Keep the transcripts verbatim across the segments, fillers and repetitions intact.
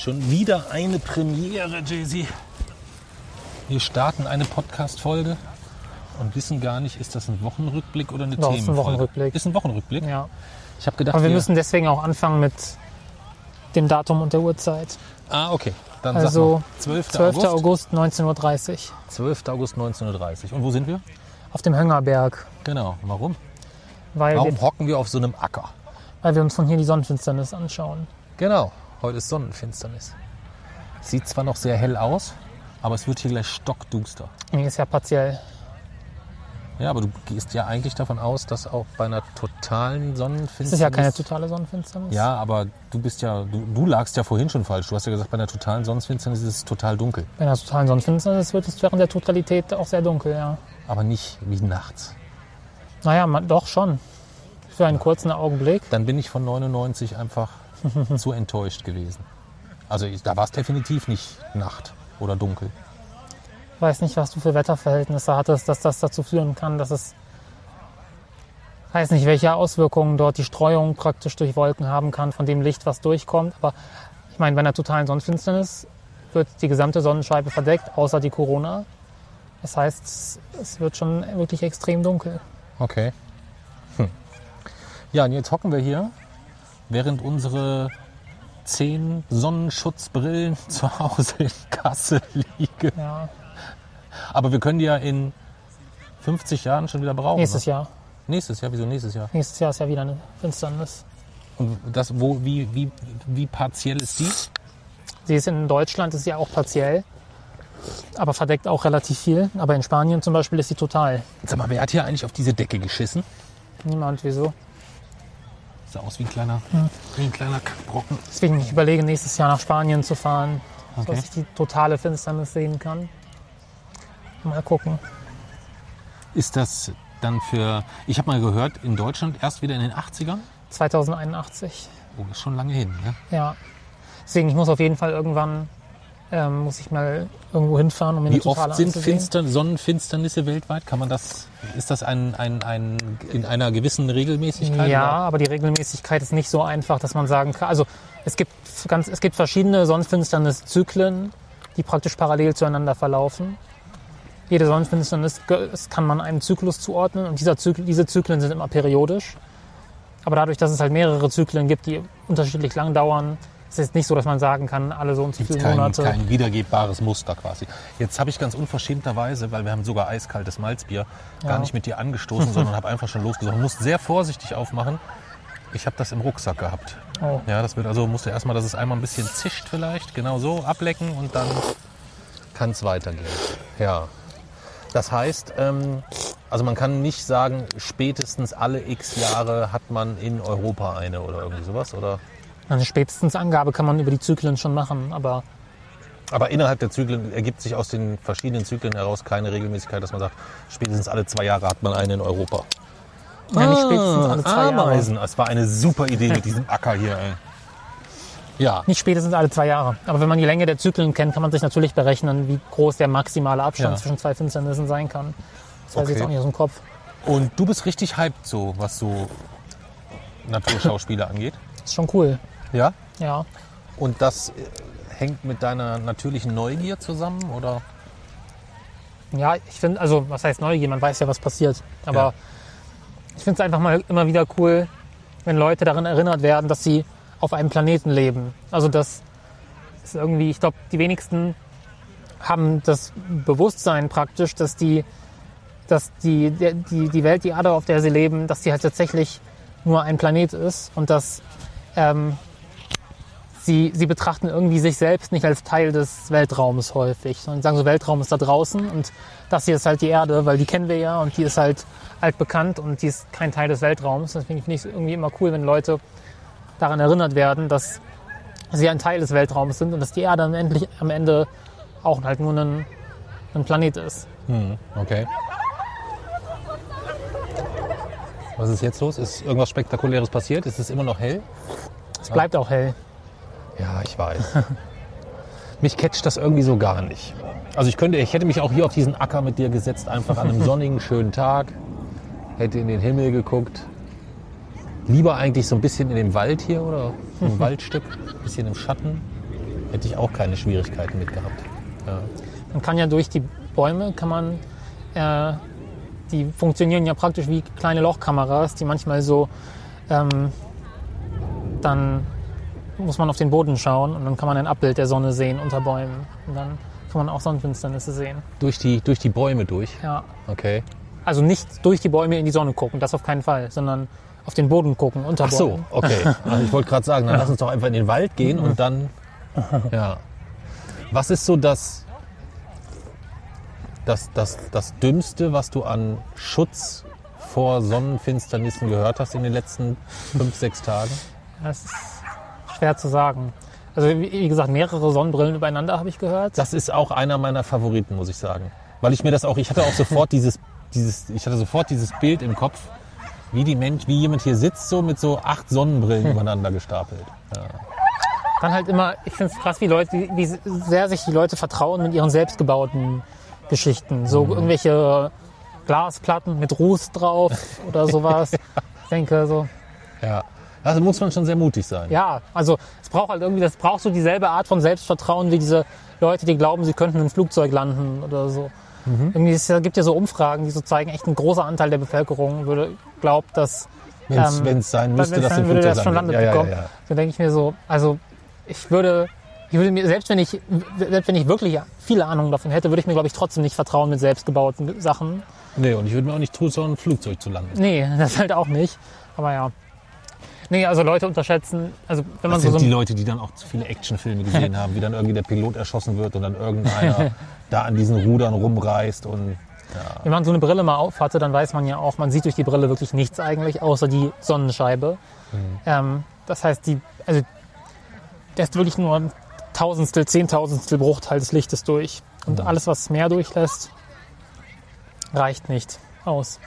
Schon wieder eine Premiere, Jay-Z. Wir starten eine Podcast-Folge und wissen gar nicht, ist das ein Wochenrückblick oder eine Doch, Themenfolge? ist ein Wochenrückblick. Ist ein Wochenrückblick? Ja. Ich habe gedacht, Aber wir wir müssen deswegen auch anfangen mit dem Datum und der Uhrzeit. Ah, okay. Dann Also sag mal, zwölfter zwölfter August. August neunzehn Uhr dreißig zwölfter August neunzehn Uhr dreißig. Und wo sind wir? auf dem Höngerberg. Genau. Warum? Weil Warum wir, hocken wir auf so einem Acker? weil wir uns von hier die Sonnenfinsternis anschauen. Genau. Heute ist Sonnenfinsternis. Sieht zwar noch sehr hell aus, aber es wird hier gleich stockduster. Nee, ist ja partiell. Ja, aber du gehst ja eigentlich davon aus, dass auch bei einer totalen Sonnenfinsternis... Es ist ja keine totale Sonnenfinsternis. Ja, aber du bist ja, du, du lagst ja vorhin schon falsch. Du hast ja gesagt, bei einer totalen Sonnenfinsternis ist es total dunkel. Bei einer totalen Sonnenfinsternis wird es während der Totalität auch sehr dunkel, ja. Aber nicht wie nachts. Naja, man, doch schon. Für einen kurzen Augenblick. Dann bin ich von neunundneunzig einfach zu enttäuscht gewesen. Also ich, da war es definitiv nicht Nacht oder dunkel. Ich weiß nicht, was du für Wetterverhältnisse hattest, dass das dazu führen kann, dass es... Ich weiß nicht, welche Auswirkungen dort die Streuung praktisch durch Wolken haben kann, von dem Licht, was durchkommt. Aber ich meine, bei einer totalen Sonnenfinsternis wird die gesamte Sonnenscheibe verdeckt, außer die Corona. Das heißt, es wird schon wirklich extrem dunkel. Okay. Hm. Ja, und jetzt hocken wir hier, während unsere zehn Sonnenschutzbrillen zu Hause in Kassel liegen. Ja. Aber wir können die ja in fünfzig Jahren schon wieder brauchen. Nächstes ne? Jahr. Nächstes Jahr? Wieso nächstes Jahr? Nächstes Jahr ist ja wieder eine Finsternis. Und das, wo, wie, wie, wie partiell ist die? Sie ist in Deutschland, ist sie auch partiell, aber verdeckt auch relativ viel. Aber in Spanien zum Beispiel ist sie total. Sag mal, wer hat hier eigentlich auf diese Decke geschissen? Niemand, wieso? Sah aus wie ein kleiner, Hm. wie ein kleiner Kackbrocken. Deswegen, ich überlege, nächstes Jahr nach Spanien zu fahren, Okay. sodass ich die totale Finsternis sehen kann. Mal gucken. Ist das dann für, ich habe mal gehört, in Deutschland erst wieder in den achtzigern? zweitausendeinundachtzig. Oh, ist schon lange hin, ne? Ja. Deswegen, ich muss auf jeden Fall irgendwann, ähm, muss ich mal irgendwo hinfahren, um mir eine Wie totale oft sind anzusehen. Finster, Sonnenfinsternisse weltweit? Kann man das, ist das ein, ein, ein, in einer gewissen Regelmäßigkeit? Ja, oder? aber die Regelmäßigkeit ist nicht so einfach, dass man sagen kann. Also es gibt ganz, es gibt verschiedene Sonnenfinsterniszyklen, die praktisch parallel zueinander verlaufen. Jede Sonnenfinsternis ge- das kann man einem Zyklus zuordnen und dieser Zyklus, diese Zyklen sind immer periodisch. Aber dadurch, dass es halt mehrere Zyklen gibt, die unterschiedlich lang dauern, ist es nicht so, dass man sagen kann, alle so und so Gibt viele kein, Monate. kein wiedergebbares Muster quasi. Jetzt habe ich ganz unverschämterweise, weil wir haben sogar eiskaltes Malzbier, Ja. gar nicht mit dir angestoßen, sondern habe einfach schon losgesoffen. Musst sehr vorsichtig aufmachen. Ich habe das im Rucksack gehabt. Oh. Ja, das wird also, musst du erstmal, dass es einmal ein bisschen zischt vielleicht, genau so, ablecken und dann kann es weitergehen. Ja. Das heißt, ähm, also man kann nicht sagen, spätestens alle x Jahre hat man in Europa eine oder irgendwie sowas, oder? Eine spätestens Angabe kann man über die Zyklen schon machen, aber Aber innerhalb der Zyklen ergibt sich aus den verschiedenen Zyklen heraus keine Regelmäßigkeit, dass man sagt, spätestens alle zwei Jahre hat man eine in Europa. ja, nicht spätestens alle zwei Ameisen. Jahre. Es war eine super Idee mit diesem Acker hier. Ey. Ja, Nicht spätestens alle zwei Jahre. Aber wenn man die Länge der Zyklen kennt, kann man sich natürlich berechnen, wie groß der maximale Abstand Ja. zwischen zwei Finsternissen sein kann. Das weiß ich Okay. jetzt auch nicht aus dem Kopf. und du bist richtig hyped so, was so Naturschauspiele angeht. Ist schon cool. Ja? Ja. Und das äh, hängt mit deiner natürlichen Neugier zusammen, oder? Ja, ich finde, also was heißt Neugier? Man weiß ja, was passiert. Aber Ja. ich finde es einfach mal immer wieder cool, wenn Leute daran erinnert werden, dass sie auf einem Planeten leben. Also das ist irgendwie, ich glaube, die wenigsten haben das Bewusstsein praktisch, dass die, dass die, der- die, die Welt, die Erde, auf der sie leben, dass die halt tatsächlich nur ein Planet ist und dass ähm, sie, sie betrachten irgendwie sich selbst nicht als Teil des Weltraums häufig, sondern sagen so, Weltraum ist da draußen und das hier ist halt die Erde, weil die kennen wir ja und die ist halt altbekannt und die ist kein Teil des Weltraums. Deswegen finde ich es irgendwie immer cool, wenn Leute daran erinnert werden, dass sie ein Teil des Weltraums sind und dass die Erde am Ende, am Ende auch halt nur ein, ein Planet ist. Hm, okay. Was ist jetzt los? Ist irgendwas Spektakuläres passiert? Ist es immer noch hell? Es bleibt auch hell. Ja, ich weiß. Mich catcht das irgendwie so gar nicht. Also ich könnte, ich hätte mich auch hier auf diesen Acker mit dir gesetzt, einfach an einem sonnigen, schönen Tag, hätte in den Himmel geguckt. Lieber eigentlich so ein bisschen in dem Wald hier oder im Waldstück, ein bisschen im Schatten. hätte ich auch keine Schwierigkeiten mit gehabt. Ja. Man kann ja durch die Bäume, kann man, äh, die funktionieren ja praktisch wie kleine Lochkameras, die manchmal so, ähm, dann muss man auf den Boden schauen und dann kann man ein Abbild der Sonne sehen unter Bäumen. Und dann kann man auch Sonnenfinsternisse sehen. Durch die, durch die Bäume durch? Ja. Okay. Also nicht durch die Bäume in die Sonne gucken, das auf keinen Fall, sondern auf den Boden gucken, unter Ach so, Bäumen. okay. Also ich wollte gerade sagen, dann lass uns doch einfach in den Wald gehen und dann, ja. Was ist so das, das, das, das Dümmste, was du an Schutz vor Sonnenfinsternissen gehört hast in den letzten fünf, sechs Tagen? Das ist schwer zu sagen. Also wie wie gesagt, mehrere Sonnenbrillen übereinander habe ich gehört. Das ist auch einer meiner Favoriten, muss ich sagen. Weil ich mir das auch, ich hatte auch sofort dieses, dieses, ich hatte sofort dieses Bild im Kopf, wie die Mensch, wie jemand hier sitzt, so mit so acht Sonnenbrillen übereinander gestapelt. Ja. Dann halt immer, ich finde es krass, wie Leute, wie, wie sehr sich die Leute vertrauen mit ihren selbstgebauten Geschichten. So Mhm. irgendwelche Glasplatten mit Ruß drauf oder sowas. Ja. Ich denke so, Ja. Also muss man schon sehr mutig sein. ja, also es braucht halt irgendwie, das braucht so dieselbe Art von Selbstvertrauen wie diese Leute, die glauben, sie könnten in ein Flugzeug landen oder so. Mhm. Irgendwie es gibt ja so Umfragen, die so zeigen, echt ein großer Anteil der Bevölkerung würde glaubt, dass Wenn es ähm, sein müsste, wenn's dass sein im würde, Flugzeug das schon landet. landet Ja, ja, bekommen. ja, ja. Da denke ich mir so, also ich würde, ich würde mir, selbst wenn ich, selbst wenn ich wirklich viele Ahnung davon hätte, würde ich mir, glaube ich, trotzdem nicht vertrauen mit selbstgebauten Sachen. Nee, und ich würde mir auch nicht zutrauen, ein Flugzeug zu landen. Nee, das halt auch nicht. Aber ja. Nee, also Leute unterschätzen, also wenn man Das so, sind so die Leute, die dann auch zu viele Actionfilme gesehen haben, wie dann irgendwie der Pilot erschossen wird und dann irgendeiner da an diesen Rudern rumreißt und ja. wenn man so eine Brille mal auf hatte, dann weiß man ja auch, man sieht durch die Brille wirklich nichts eigentlich, außer die Sonnenscheibe. Mhm. Ähm, das heißt, die, also, der ist wirklich nur ein Tausendstel, Zehntausendstel Bruchteil des Lichtes durch. Und Mhm. alles, was mehr durchlässt, reicht nicht aus.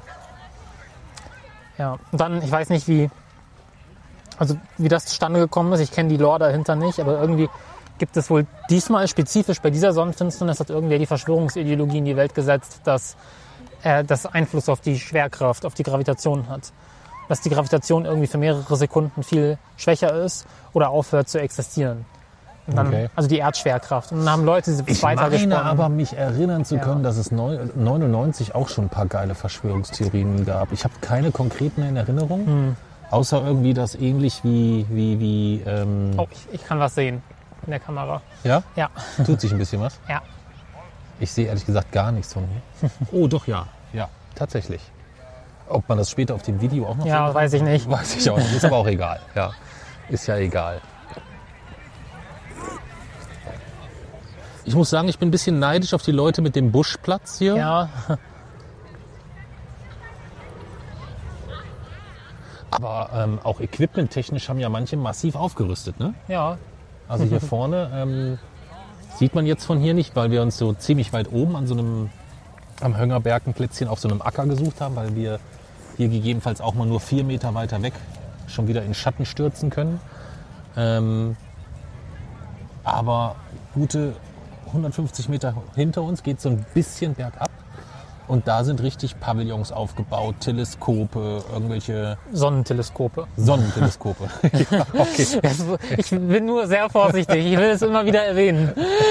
Ja, und dann, ich weiß nicht, wie, also wie das zustande gekommen ist. Ich kenne die Lore dahinter nicht, aber irgendwie gibt es wohl diesmal spezifisch bei dieser Sonnenfinsternis, hat irgendwer die Verschwörungsideologie in die Welt gesetzt, dass äh, das Einfluss auf die Schwerkraft, auf die Gravitation hat. Dass die Gravitation irgendwie für mehrere Sekunden viel schwächer ist oder aufhört zu existieren. Und dann, Okay. Also die Erdschwerkraft. Und dann haben Leute Ich weiter meine gesponnen. aber, mich erinnern zu Ja. können, dass es neun- neunundneunzig auch schon ein paar geile Verschwörungstheorien gab. Ich habe keine konkreten in Erinnerung, Hm. außer irgendwie das ähnlich wie, wie, wie ähm, Oh, ich, ich kann was sehen in der Kamera. ja? Ja, Tut sich ein bisschen was? ja. Ich sehe ehrlich gesagt gar nichts von hier. Oh, doch, ja. Ja, tatsächlich. Ob man das später auf dem Video auch noch Ja, sehen weiß ich nicht. kann? Weiß ich auch nicht. Ist aber auch egal. Ja, ist ja egal. Ich muss sagen, ich bin ein bisschen neidisch auf die Leute mit dem Buschplatz hier. Ja, Aber ähm, auch equipmenttechnisch haben ja manche massiv aufgerüstet. Ne? ja. Also hier vorne ähm, sieht man jetzt von hier nicht, weil wir uns so ziemlich weit oben an so einem am Höngerberg ein Plätzchen auf so einem Acker gesucht haben, weil wir hier gegebenenfalls auch mal nur vier Meter weiter weg schon wieder in Schatten stürzen können. Ähm, aber gute hundertfünfzig Meter hinter uns geht so ein bisschen bergab. Und da sind richtig Pavillons aufgebaut, Teleskope, irgendwelche Sonnenteleskope. Sonnenteleskope. Ja, okay. Also, ich bin nur sehr vorsichtig. Ich will es immer wieder erwähnen.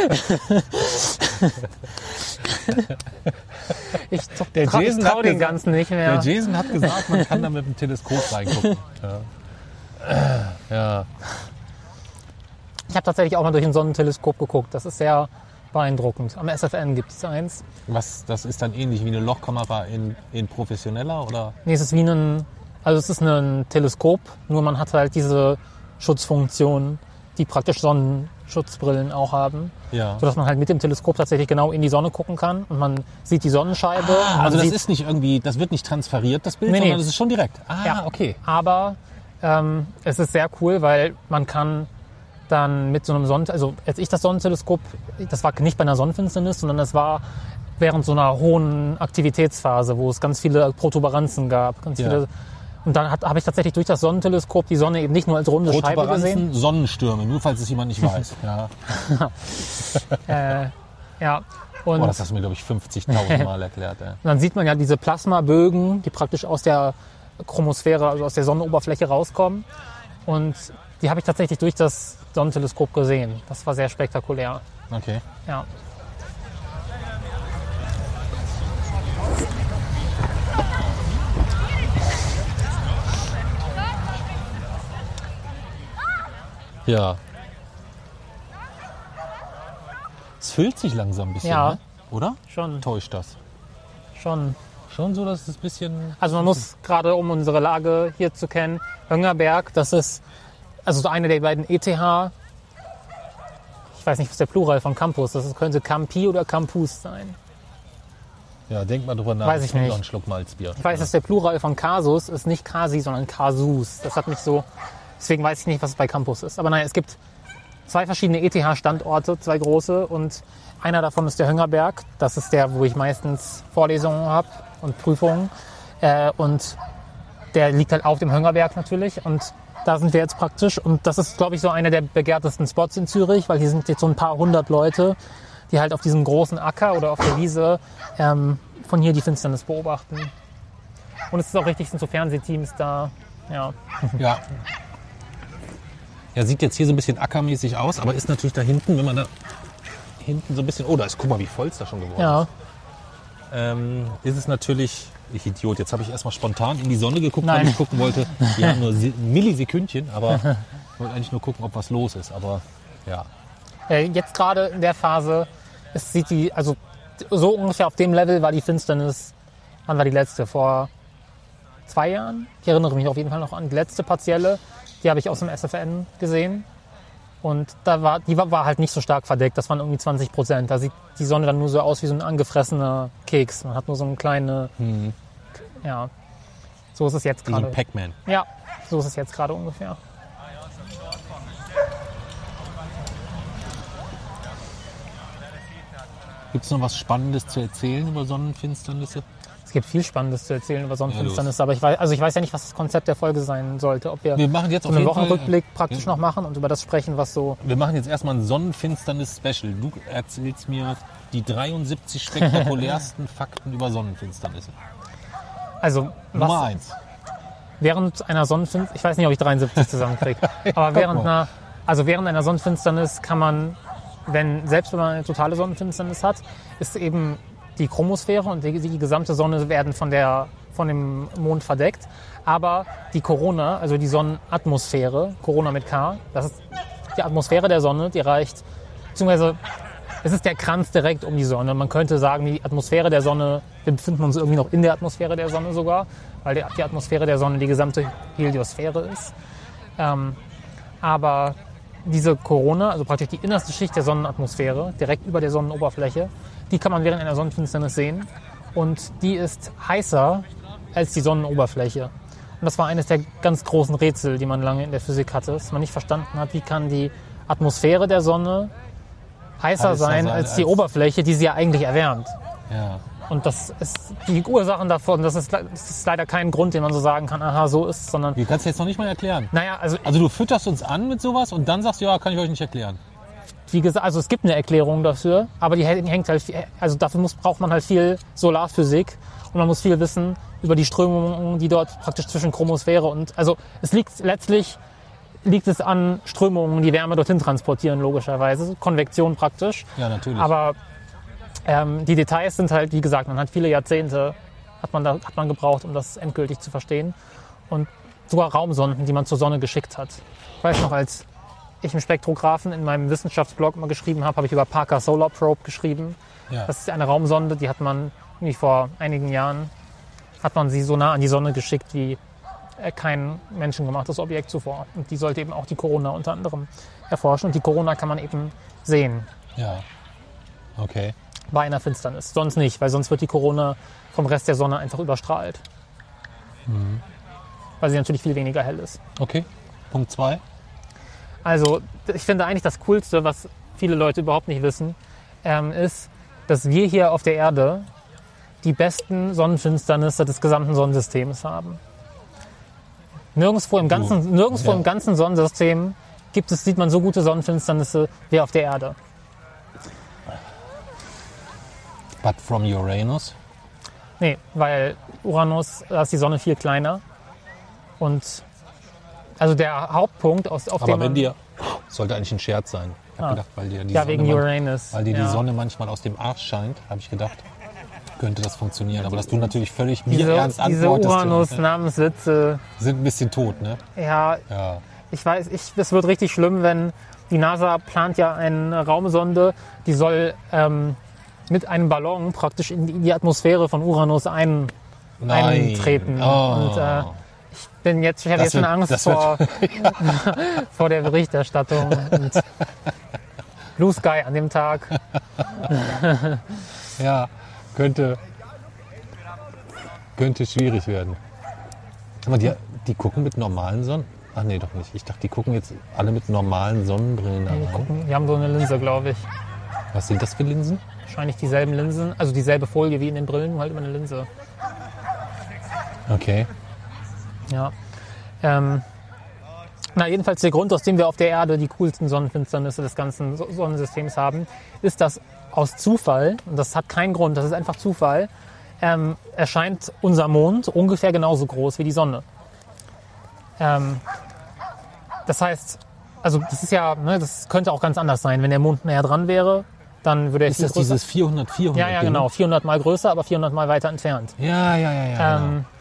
Ich Der trau, ich Jason trau hat den gesagt- Ganzen nicht Der mehr. Jason hat gesagt, man kann da mit dem Teleskop reingucken. Ja. Ja. Ich habe tatsächlich auch mal durch ein Sonnenteleskop geguckt. Das ist sehr beeindruckend. Am S F N gibt es eins. Was, das ist dann ähnlich wie eine Lochkamera in, in professioneller, oder? Nee, es ist wie ein, also es ist ein Teleskop, nur man hat halt diese Schutzfunktion, die praktisch Sonnenschutzbrillen auch haben. Ja. Sodass man halt mit dem Teleskop tatsächlich genau in die Sonne gucken kann und man sieht die Sonnenscheibe. Ah, man also das sieht, ist nicht irgendwie, das wird nicht transferiert, das Bild, Nee, nee. sondern das ist schon direkt. Ah, Ja. okay. Aber ähm, es ist sehr cool, weil man kann dann mit so einem Sonnen... Also als ich das Sonnenteleskop, das war nicht bei einer Sonnenfinsternis, sondern das war während so einer hohen Aktivitätsphase, wo es ganz viele Protuberanzen gab. Ganz Ja. viele, und dann habe ich tatsächlich durch das Sonnenteleskop die Sonne eben nicht nur als runde Scheibe gesehen. Protuberanzen, Sonnenstürme, nur falls es jemand nicht weiß. Ja. Äh, ja. Und Oh, das hast du mir, glaube ich, fünfzigtausend Mal erklärt. Ja. Und dann sieht man ja diese Plasmabögen, die praktisch aus der Chromosphäre, also aus der Sonnenoberfläche rauskommen. Und die habe ich tatsächlich durch das Sonnenteleskop gesehen. Das war sehr spektakulär. Okay. Ja. Ja. Es füllt sich langsam ein bisschen, Ja. ne? Oder? Schon, Täuscht das? schon. Schon so, dass es ein bisschen... Also man muss gerade, um unsere Lage hier zu kennen, Hönggerberg, das ist also so eine der beiden E T H, ich weiß nicht, was der Plural von Campus, das ist, könnte Campi oder Campus sein. Ja, denk mal drüber nach. Weiß ich trink nicht. noch einen Schluck Malzbier. Ich weiß, dass der Plural von Casus ist nicht Kasi, sondern Casus. Das hat mich so, deswegen weiß ich nicht, was es bei Campus ist. Aber naja, es gibt zwei verschiedene E T H-Standorte, zwei große, und einer davon ist der Hönggerberg. Das ist der, wo ich meistens Vorlesungen habe und Prüfungen. Äh, und der liegt halt auf dem Hönggerberg natürlich. Und da sind wir jetzt praktisch. Und das ist, glaube ich, so einer der begehrtesten Spots in Zürich, weil hier sind jetzt so ein paar hundert Leute, die halt auf diesem großen Acker oder auf der Wiese ähm, von hier die Finsternis beobachten. Und es ist auch richtig, sind so Fernsehteams da. Ja. Ja. Ja, sieht jetzt hier so ein bisschen ackermäßig aus, aber ist natürlich da hinten, wenn man da hinten so ein bisschen... Oh, da ist, guck mal, wie voll es da schon geworden Ja. ist. Ähm, ist es natürlich... Ich Idiot, jetzt habe ich erstmal spontan in die Sonne geguckt, Nein. weil ich gucken wollte. Ja, nur Se- Millisekündchen, aber ich wollte eigentlich nur gucken, ob was los ist. Aber ja, Äh, jetzt gerade in der Phase, es sieht die, also so ungefähr auf dem Level war die Finsternis, wann war die letzte? Vor zwei Jahren? Ich erinnere mich auf jeden Fall noch an die letzte partielle, die habe ich aus dem S F N gesehen. Und da war, die war, war halt nicht so stark verdeckt, das waren irgendwie zwanzig Prozent. Da sieht die Sonne dann nur so aus wie so ein angefressener Keks. Man hat nur so eine kleine, hm. ja, so ist es jetzt wie so ein gerade. Pac-Man. Ja, so ist es jetzt gerade ungefähr. Gibt es noch was Spannendes zu erzählen über Sonnenfinsternisse? Es gibt viel Spannendes zu erzählen über Sonnenfinsternis, Ja, aber ich weiß, also ich weiß ja nicht, was das Konzept der Folge sein sollte. Ob wir, Wir machen jetzt so auf einen jeden Fall- Wochenrückblick praktisch Ja. noch machen und über das sprechen, was so... Wir machen jetzt erstmal ein Sonnenfinsternis-Special. Du erzählst mir die dreiundsiebzig spektakulärsten Fakten über Sonnenfinsternisse. Also Nummer was, eins. während einer Sonnenfinsternis... Ich weiß nicht, ob ich dreiundsiebzig zusammenkriege. aber während mal. einer, also während einer Sonnenfinsternis kann man, wenn selbst wenn man eine totale Sonnenfinsternis hat, ist eben die Chromosphäre und die, die gesamte Sonne werden von, der, von dem Mond verdeckt. Aber die Corona, also die Sonnenatmosphäre, Corona mit K, das ist die Atmosphäre der Sonne, die reicht, beziehungsweise es ist der Kranz direkt um die Sonne. Man könnte sagen, die Atmosphäre der Sonne, wir befinden uns irgendwie noch in der Atmosphäre der Sonne sogar, weil die, die Atmosphäre der Sonne die gesamte Heliosphäre ist. Ähm, aber diese Corona, also praktisch die innerste Schicht der Sonnenatmosphäre, direkt über der Sonnenoberfläche, die kann man während einer Sonnenfinsternis sehen. Und die ist heißer als die Sonnenoberfläche. Und das war eines der ganz großen Rätsel, die man lange in der Physik hatte, dass man nicht verstanden hat, wie kann die Atmosphäre der Sonne heißer, Heißer sein sein als die als- Oberfläche, die sie ja eigentlich erwärmt. Ja. Und das ist die Ursachen davon, das ist, le- das ist leider kein Grund, den man so sagen kann, aha, so ist es, sondern, Du kannst jetzt noch nicht mal erklären. naja, also, Also du fütterst uns an mit sowas und dann sagst du, ja, kann ich euch nicht erklären. wie gesagt, also es gibt eine Erklärung dafür, aber die häng- hängt halt, viel, also dafür muss, braucht man halt viel Solarphysik und man muss viel wissen über die Strömungen, die dort praktisch zwischen Chromosphäre und, also es liegt letztlich, liegt es an Strömungen, die Wärme dorthin transportieren, logischerweise, Konvektion praktisch. Ja, natürlich. Aber ähm, die Details sind halt, wie gesagt, man hat viele Jahrzehnte, hat man, da, hat man gebraucht, um das endgültig zu verstehen. Und sogar Raumsonden, die man zur Sonne geschickt hat. Ich weiß noch, als ich im Spektrographen in meinem Wissenschaftsblog mal geschrieben habe, habe ich über Parker Solar Probe geschrieben. ja. Das ist eine Raumsonde, die hat man irgendwie vor einigen Jahren, hat man sie so nah an die Sonne geschickt wie äh, kein menschengemachtes Objekt zuvor. Und die sollte eben auch die Corona unter anderem erforschen. Und die Corona kann man eben sehen ja. Okay. bei einer Finsternis. Sonst nicht, weil sonst wird die Corona vom Rest der Sonne einfach überstrahlt. Mhm. Weil sie natürlich viel weniger hell ist. Okay. Punkt zwei. Also ich finde eigentlich das Coolste, was viele Leute überhaupt nicht wissen, ähm, ist, dass wir hier auf der Erde die besten Sonnenfinsternisse des gesamten Sonnensystems haben. Nirgendwo im ganzen, nirgendwo Ja. im ganzen Sonnensystem gibt es, sieht man so gute Sonnenfinsternisse wie auf der Erde. But from Uranus. Nee, weil Uranus, da ist die Sonne viel kleiner und Also der Hauptpunkt, aus, auf Aber dem wenn man... dir, sollte eigentlich ein Scherz sein. Ich habe Ah. gedacht, weil dir die, Ja, Sonne, wegen man- Uranus. weil dir ja. die Sonne manchmal aus dem Arsch scheint, habe ich gedacht, könnte das funktionieren. Aber dass du natürlich völlig mir Diese, ernst diese antwortest, Uranus-Namenswitze, sind ein bisschen tot, ne? ja, Ja. ich weiß, ich, es wird richtig schlimm, wenn die NASA plant ja eine Raumsonde, die soll ähm, mit einem Ballon praktisch in die, in die Atmosphäre von Uranus ein, Nein. eintreten. Oh. Und äh, ich bin jetzt, ich habe Das jetzt schon wird- Angst das vor, vor der Berichterstattung. Und Blue Sky an dem Tag. Ja, könnte, könnte schwierig werden. Aber die, die gucken mit normalen Sonnen... Ach nee, doch nicht. Ich dachte, die gucken jetzt alle mit normalen Sonnenbrillen Die, an. gucken, die haben so eine Linse, glaube ich. Was sind das für Linsen? Wahrscheinlich dieselben Linsen, also dieselbe Folie wie in den Brillen, nur halt immer eine Linse. Okay. Ja. Ähm, na, jedenfalls der Grund, aus dem wir auf der Erde die coolsten Sonnenfinsternisse des ganzen So- Sonnensystems haben, ist, dass aus Zufall, und das hat keinen Grund, das ist einfach Zufall, ähm, erscheint unser Mond ungefähr genauso groß wie die Sonne. Ähm, das heißt, also das ist ja, ne, das könnte auch ganz anders sein. Wenn der Mond näher dran wäre, dann würde er Ist viel das größer. dieses vierhundert, vierhundert? Ja, ja, Ding? genau. vierhundert Mal größer, aber vierhundert Mal weiter entfernt. Ja, ja, ja, ja. genau. Ähm,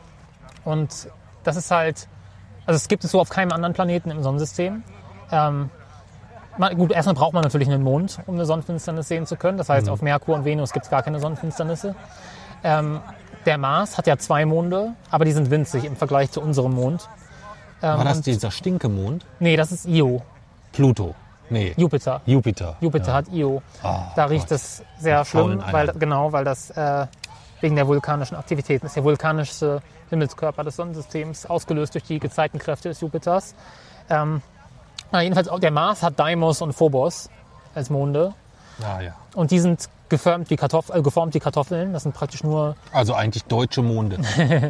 und das ist halt, also es gibt es so auf keinem anderen Planeten im Sonnensystem. Ähm, man, gut, erstmal braucht man natürlich einen Mond, um eine Sonnenfinsternis sehen zu können. Das heißt, Mhm. auf Merkur und Venus gibt es gar keine Sonnenfinsternisse. Ähm, der Mars hat ja zwei Monde, aber die sind winzig im Vergleich zu unserem Mond. Ähm, War das und- dieser Stinkemond? Nee, das ist Io. Pluto? Nee. Jupiter. Jupiter. Jupiter ja. hat Io. Ah, Da riecht Gott. es sehr Nach faulen schlimm, weil, Eiern. genau, weil das äh, wegen der vulkanischen Aktivitäten ist. Der vulkanische Himmelskörper des Sonnensystems, ausgelöst durch die Gezeitenkräfte des Jupiters. Ähm, na, jedenfalls auch der Mars hat Deimos und Phobos als Monde. Ah, ja. Und die sind geformt wie, Kartoff äh, geformt wie Kartoffeln. Das sind praktisch nur, Also eigentlich deutsche Monde.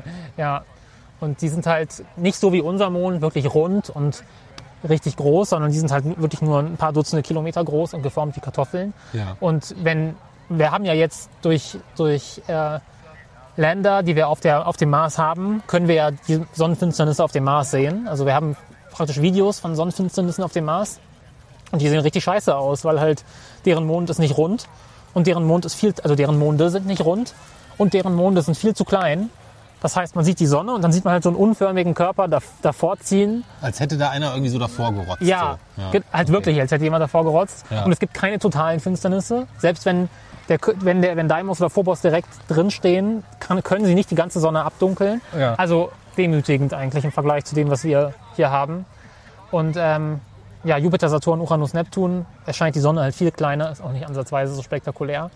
ja, und die sind halt nicht so wie unser Mond, wirklich rund und richtig groß, sondern die sind halt wirklich nur ein paar Dutzende Kilometer groß und geformt wie Kartoffeln. Ja. Und wenn, wir haben ja jetzt durch, durch äh, Länder, die wir auf, der, auf dem Mars haben, können wir ja die Sonnenfinsternisse auf dem Mars sehen. Also wir haben praktisch Videos von Sonnenfinsternissen auf dem Mars und die sehen richtig scheiße aus, weil halt deren Mond ist nicht rund und deren Mond ist viel, also deren Monde sind nicht rund und deren Monde sind viel zu klein. Das heißt, man sieht die Sonne und dann sieht man halt so einen unförmigen Körper da, davor ziehen. Als hätte da einer irgendwie so davor gerotzt. Ja, so. ja. ge- halt okay. wirklich, als hätte jemand davor gerotzt. Ja. Und es gibt keine totalen Finsternisse. Selbst wenn, der, wenn, der, wenn Deimos oder Phobos direkt drinstehen, kann, können sie nicht die ganze Sonne abdunkeln. Ja. Also demütigend eigentlich im Vergleich zu dem, was wir hier haben. Und ähm, ja, Jupiter, Saturn, Uranus, Neptun erscheint die Sonne halt viel kleiner, ist auch nicht ansatzweise so spektakulär.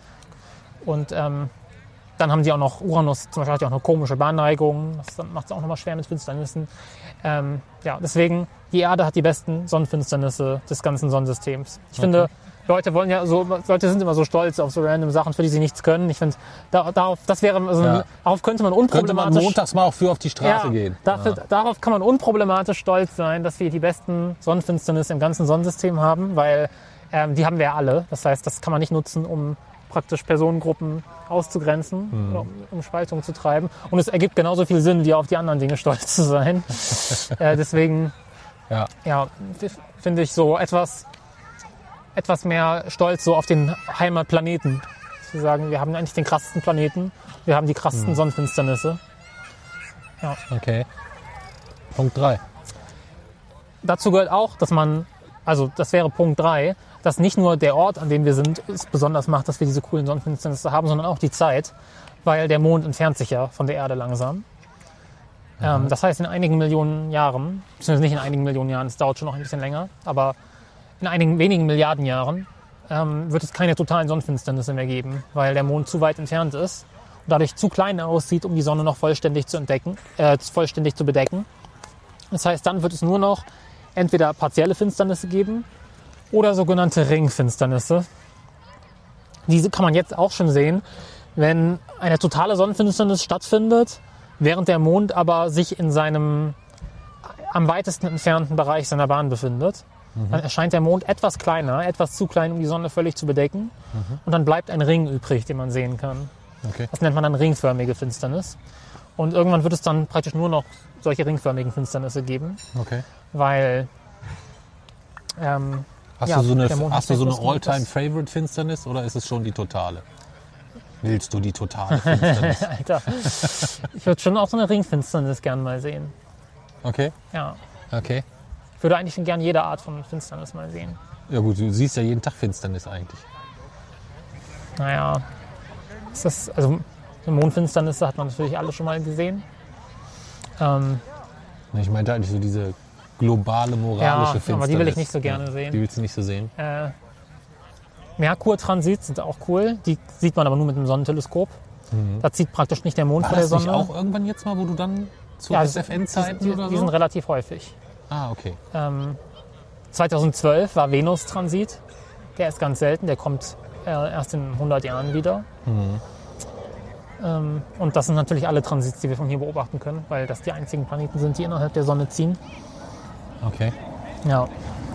Und ähm, dann haben die auch noch, Uranus zum Beispiel hat ja auch eine komische Bahnneigung, das macht es auch nochmal schwer mit Finsternissen. Ähm, ja, deswegen, die Erde hat die besten Sonnenfinsternisse des ganzen Sonnensystems. Ich Okay. finde, Leute wollen ja so, Leute sind immer so stolz auf so random Sachen, für die sie nichts können. Ich finde, da, darauf, das wäre, also Ja. darauf könnte man Könnte unproblematisch... man montags mal auch für auf die Straße ja, gehen. Dafür, Darauf kann man unproblematisch stolz sein, dass wir die besten Sonnenfinsternisse im ganzen Sonnensystem haben, weil ähm, die haben wir ja alle. Das heißt, das kann man nicht nutzen, um praktisch Personengruppen auszugrenzen, Mhm. oder um, um Spaltung zu treiben. Und es ergibt genauso viel Sinn, wie auf die anderen Dinge stolz zu sein. äh, deswegen, Ja. ja, f- finde ich so etwas, etwas mehr Stolz so auf den Heimatplaneten. Zu sagen, wir haben eigentlich den krassesten Planeten, wir haben die krassesten Mhm. Sonnenfinsternisse. Okay. Punkt drei. Dazu gehört auch, dass man, also das wäre Punkt drei, dass nicht nur der Ort, an dem wir sind, es besonders macht, dass wir diese coolen Sonnenfinsternisse haben, sondern auch die Zeit, weil der Mond entfernt sich ja von der Erde langsam. Ähm, das heißt, in einigen Millionen Jahren, beziehungsweise nicht in einigen Millionen Jahren, es dauert schon noch ein bisschen länger, aber in einigen wenigen Milliarden Jahren ähm, wird es keine totalen Sonnenfinsternisse mehr geben, weil der Mond zu weit entfernt ist und dadurch zu klein aussieht, um die Sonne noch vollständig zu entdecken, äh, vollständig zu bedecken. Das heißt, dann wird es nur noch entweder partielle Finsternisse geben oder sogenannte Ringfinsternisse. Diese kann man jetzt auch schon sehen, wenn eine totale Sonnenfinsternis stattfindet, während der Mond aber sich in seinem am weitesten entfernten Bereich seiner Bahn befindet. Dann erscheint der Mond etwas kleiner, etwas zu klein, um die Sonne völlig zu bedecken. Und dann bleibt ein Ring übrig, den man sehen kann. Okay. Das nennt man dann ringförmige Finsternis. Und irgendwann wird es dann praktisch nur noch solche ringförmigen Finsternisse geben, Okay. weil ähm, Hast ja, du so eine, der Mond hast du hat so eine etwas Gutes. All-Time-Favorite-Finsternis oder ist es schon die totale? Willst du die totale Finsternis? Alter, ich würde schon auch so eine Ringfinsternis gern mal sehen. Okay, Ja, okay. ich würde eigentlich schon gern jede Art von Finsternis mal sehen. Ja gut, du siehst ja jeden Tag Finsternis eigentlich. Naja, ist das, also eine Mondfinsternis hat man natürlich alle schon mal gesehen. Ähm, Ich meinte eigentlich so diese globale moralische Ja, Finsternis. aber die will ich nicht so gerne sehen. Die willst du nicht so sehen? äh, Merkurtransit sind auch cool. Die sieht man aber nur mit einem Sonnenteleskop. Da zieht praktisch nicht der Mond War vor der das nicht Sonne. auch irgendwann jetzt mal, wo du dann zu Ja, S die, F N-Zeiten die, oder die so? sind relativ häufig. Ah, okay. Ähm, zweitausendzwölf war Venus-Transit. Der ist ganz selten. Der kommt äh, erst in hundert Jahren wieder. Mhm. Ähm, und das sind natürlich alle Transits, die wir von hier beobachten können, weil das die einzigen Planeten sind, die innerhalb der Sonne ziehen. Okay. Ja,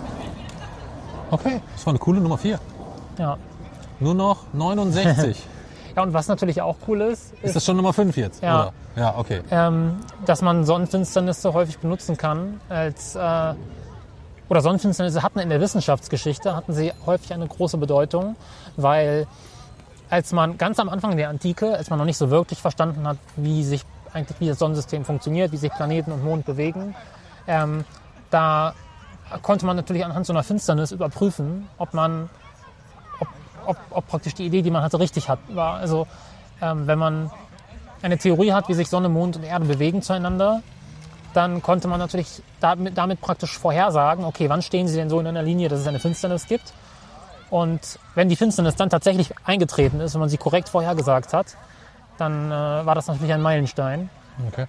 Okay, das war eine coole Nummer vier. ja. Nur noch neunundsechzig. Ja, und was natürlich auch cool ist, Ist das schon Nummer fünf jetzt? Ja. Oder? Ja, okay. ähm, dass man Sonnenfinsternisse häufig benutzen kann als äh, oder Sonnenfinsternisse hatten in der Wissenschaftsgeschichte hatten sie häufig eine große Bedeutung, weil als man ganz am Anfang der Antike, als man noch nicht so wirklich verstanden hat, wie sich eigentlich wie das Sonnensystem funktioniert, wie sich Planeten und Mond bewegen, ähm, da konnte man natürlich anhand so einer Finsternis überprüfen, ob man ob, ob, ob praktisch die Idee, die man hatte, richtig hat, war. Also ähm, wenn man eine Theorie hat, wie sich Sonne, Mond und Erde bewegen zueinander, dann konnte man natürlich damit, damit praktisch vorhersagen, okay, wann stehen sie denn so in einer Linie, dass es eine Finsternis gibt. Und wenn die Finsternis dann tatsächlich eingetreten ist, wenn man sie korrekt vorhergesagt hat, dann äh, war das natürlich ein Meilenstein. Okay.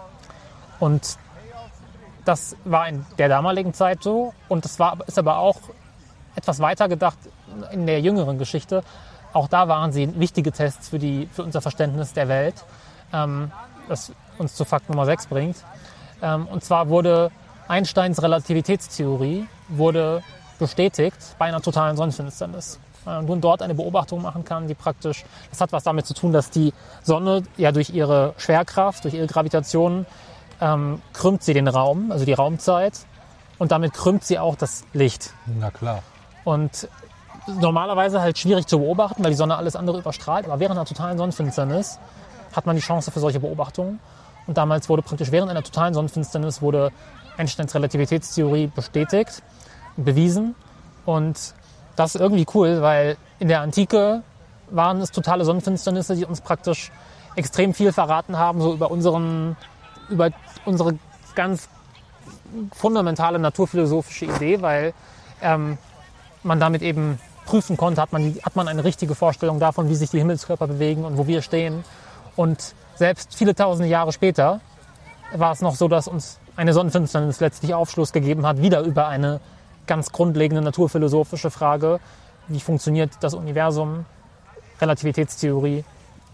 Und das war in der damaligen Zeit so. Und das war, ist aber auch etwas weiter gedacht in der jüngeren Geschichte. Auch da waren sie wichtige Tests für, die, für unser Verständnis der Welt, ähm, das uns zu Fakt Nummer sechs bringt. Ähm, und zwar wurde Einsteins Relativitätstheorie wurde bestätigt bei einer totalen Sonnenfinsternis. Weil man dort eine Beobachtung machen kann, die praktisch, das hat was damit zu tun, dass die Sonne ja durch ihre Schwerkraft, durch ihre Gravitation ähm, krümmt sie den Raum, also die Raumzeit, und damit krümmt sie auch das Licht. Na klar. Und normalerweise halt schwierig zu beobachten, weil die Sonne alles andere überstrahlt, aber während einer totalen Sonnenfinsternis hat man die Chance für solche Beobachtungen. Und damals wurde praktisch während einer totalen Sonnenfinsternis wurde Einsteins Relativitätstheorie bestätigt, bewiesen. Und das ist irgendwie cool, weil in der Antike waren es totale Sonnenfinsternisse, die uns praktisch extrem viel verraten haben, so über unseren, über unsere ganz fundamentale naturphilosophische Idee, weil ähm, man damit eben prüfen konnte, hat man, hat man eine richtige Vorstellung davon, wie sich die Himmelskörper bewegen und wo wir stehen. Und selbst viele tausende Jahre später war es noch so, dass uns eine Sonnenfinsternis letztlich Aufschluss gegeben hat, wieder über eine ganz grundlegende naturphilosophische Frage, wie funktioniert das Universum, Relativitätstheorie.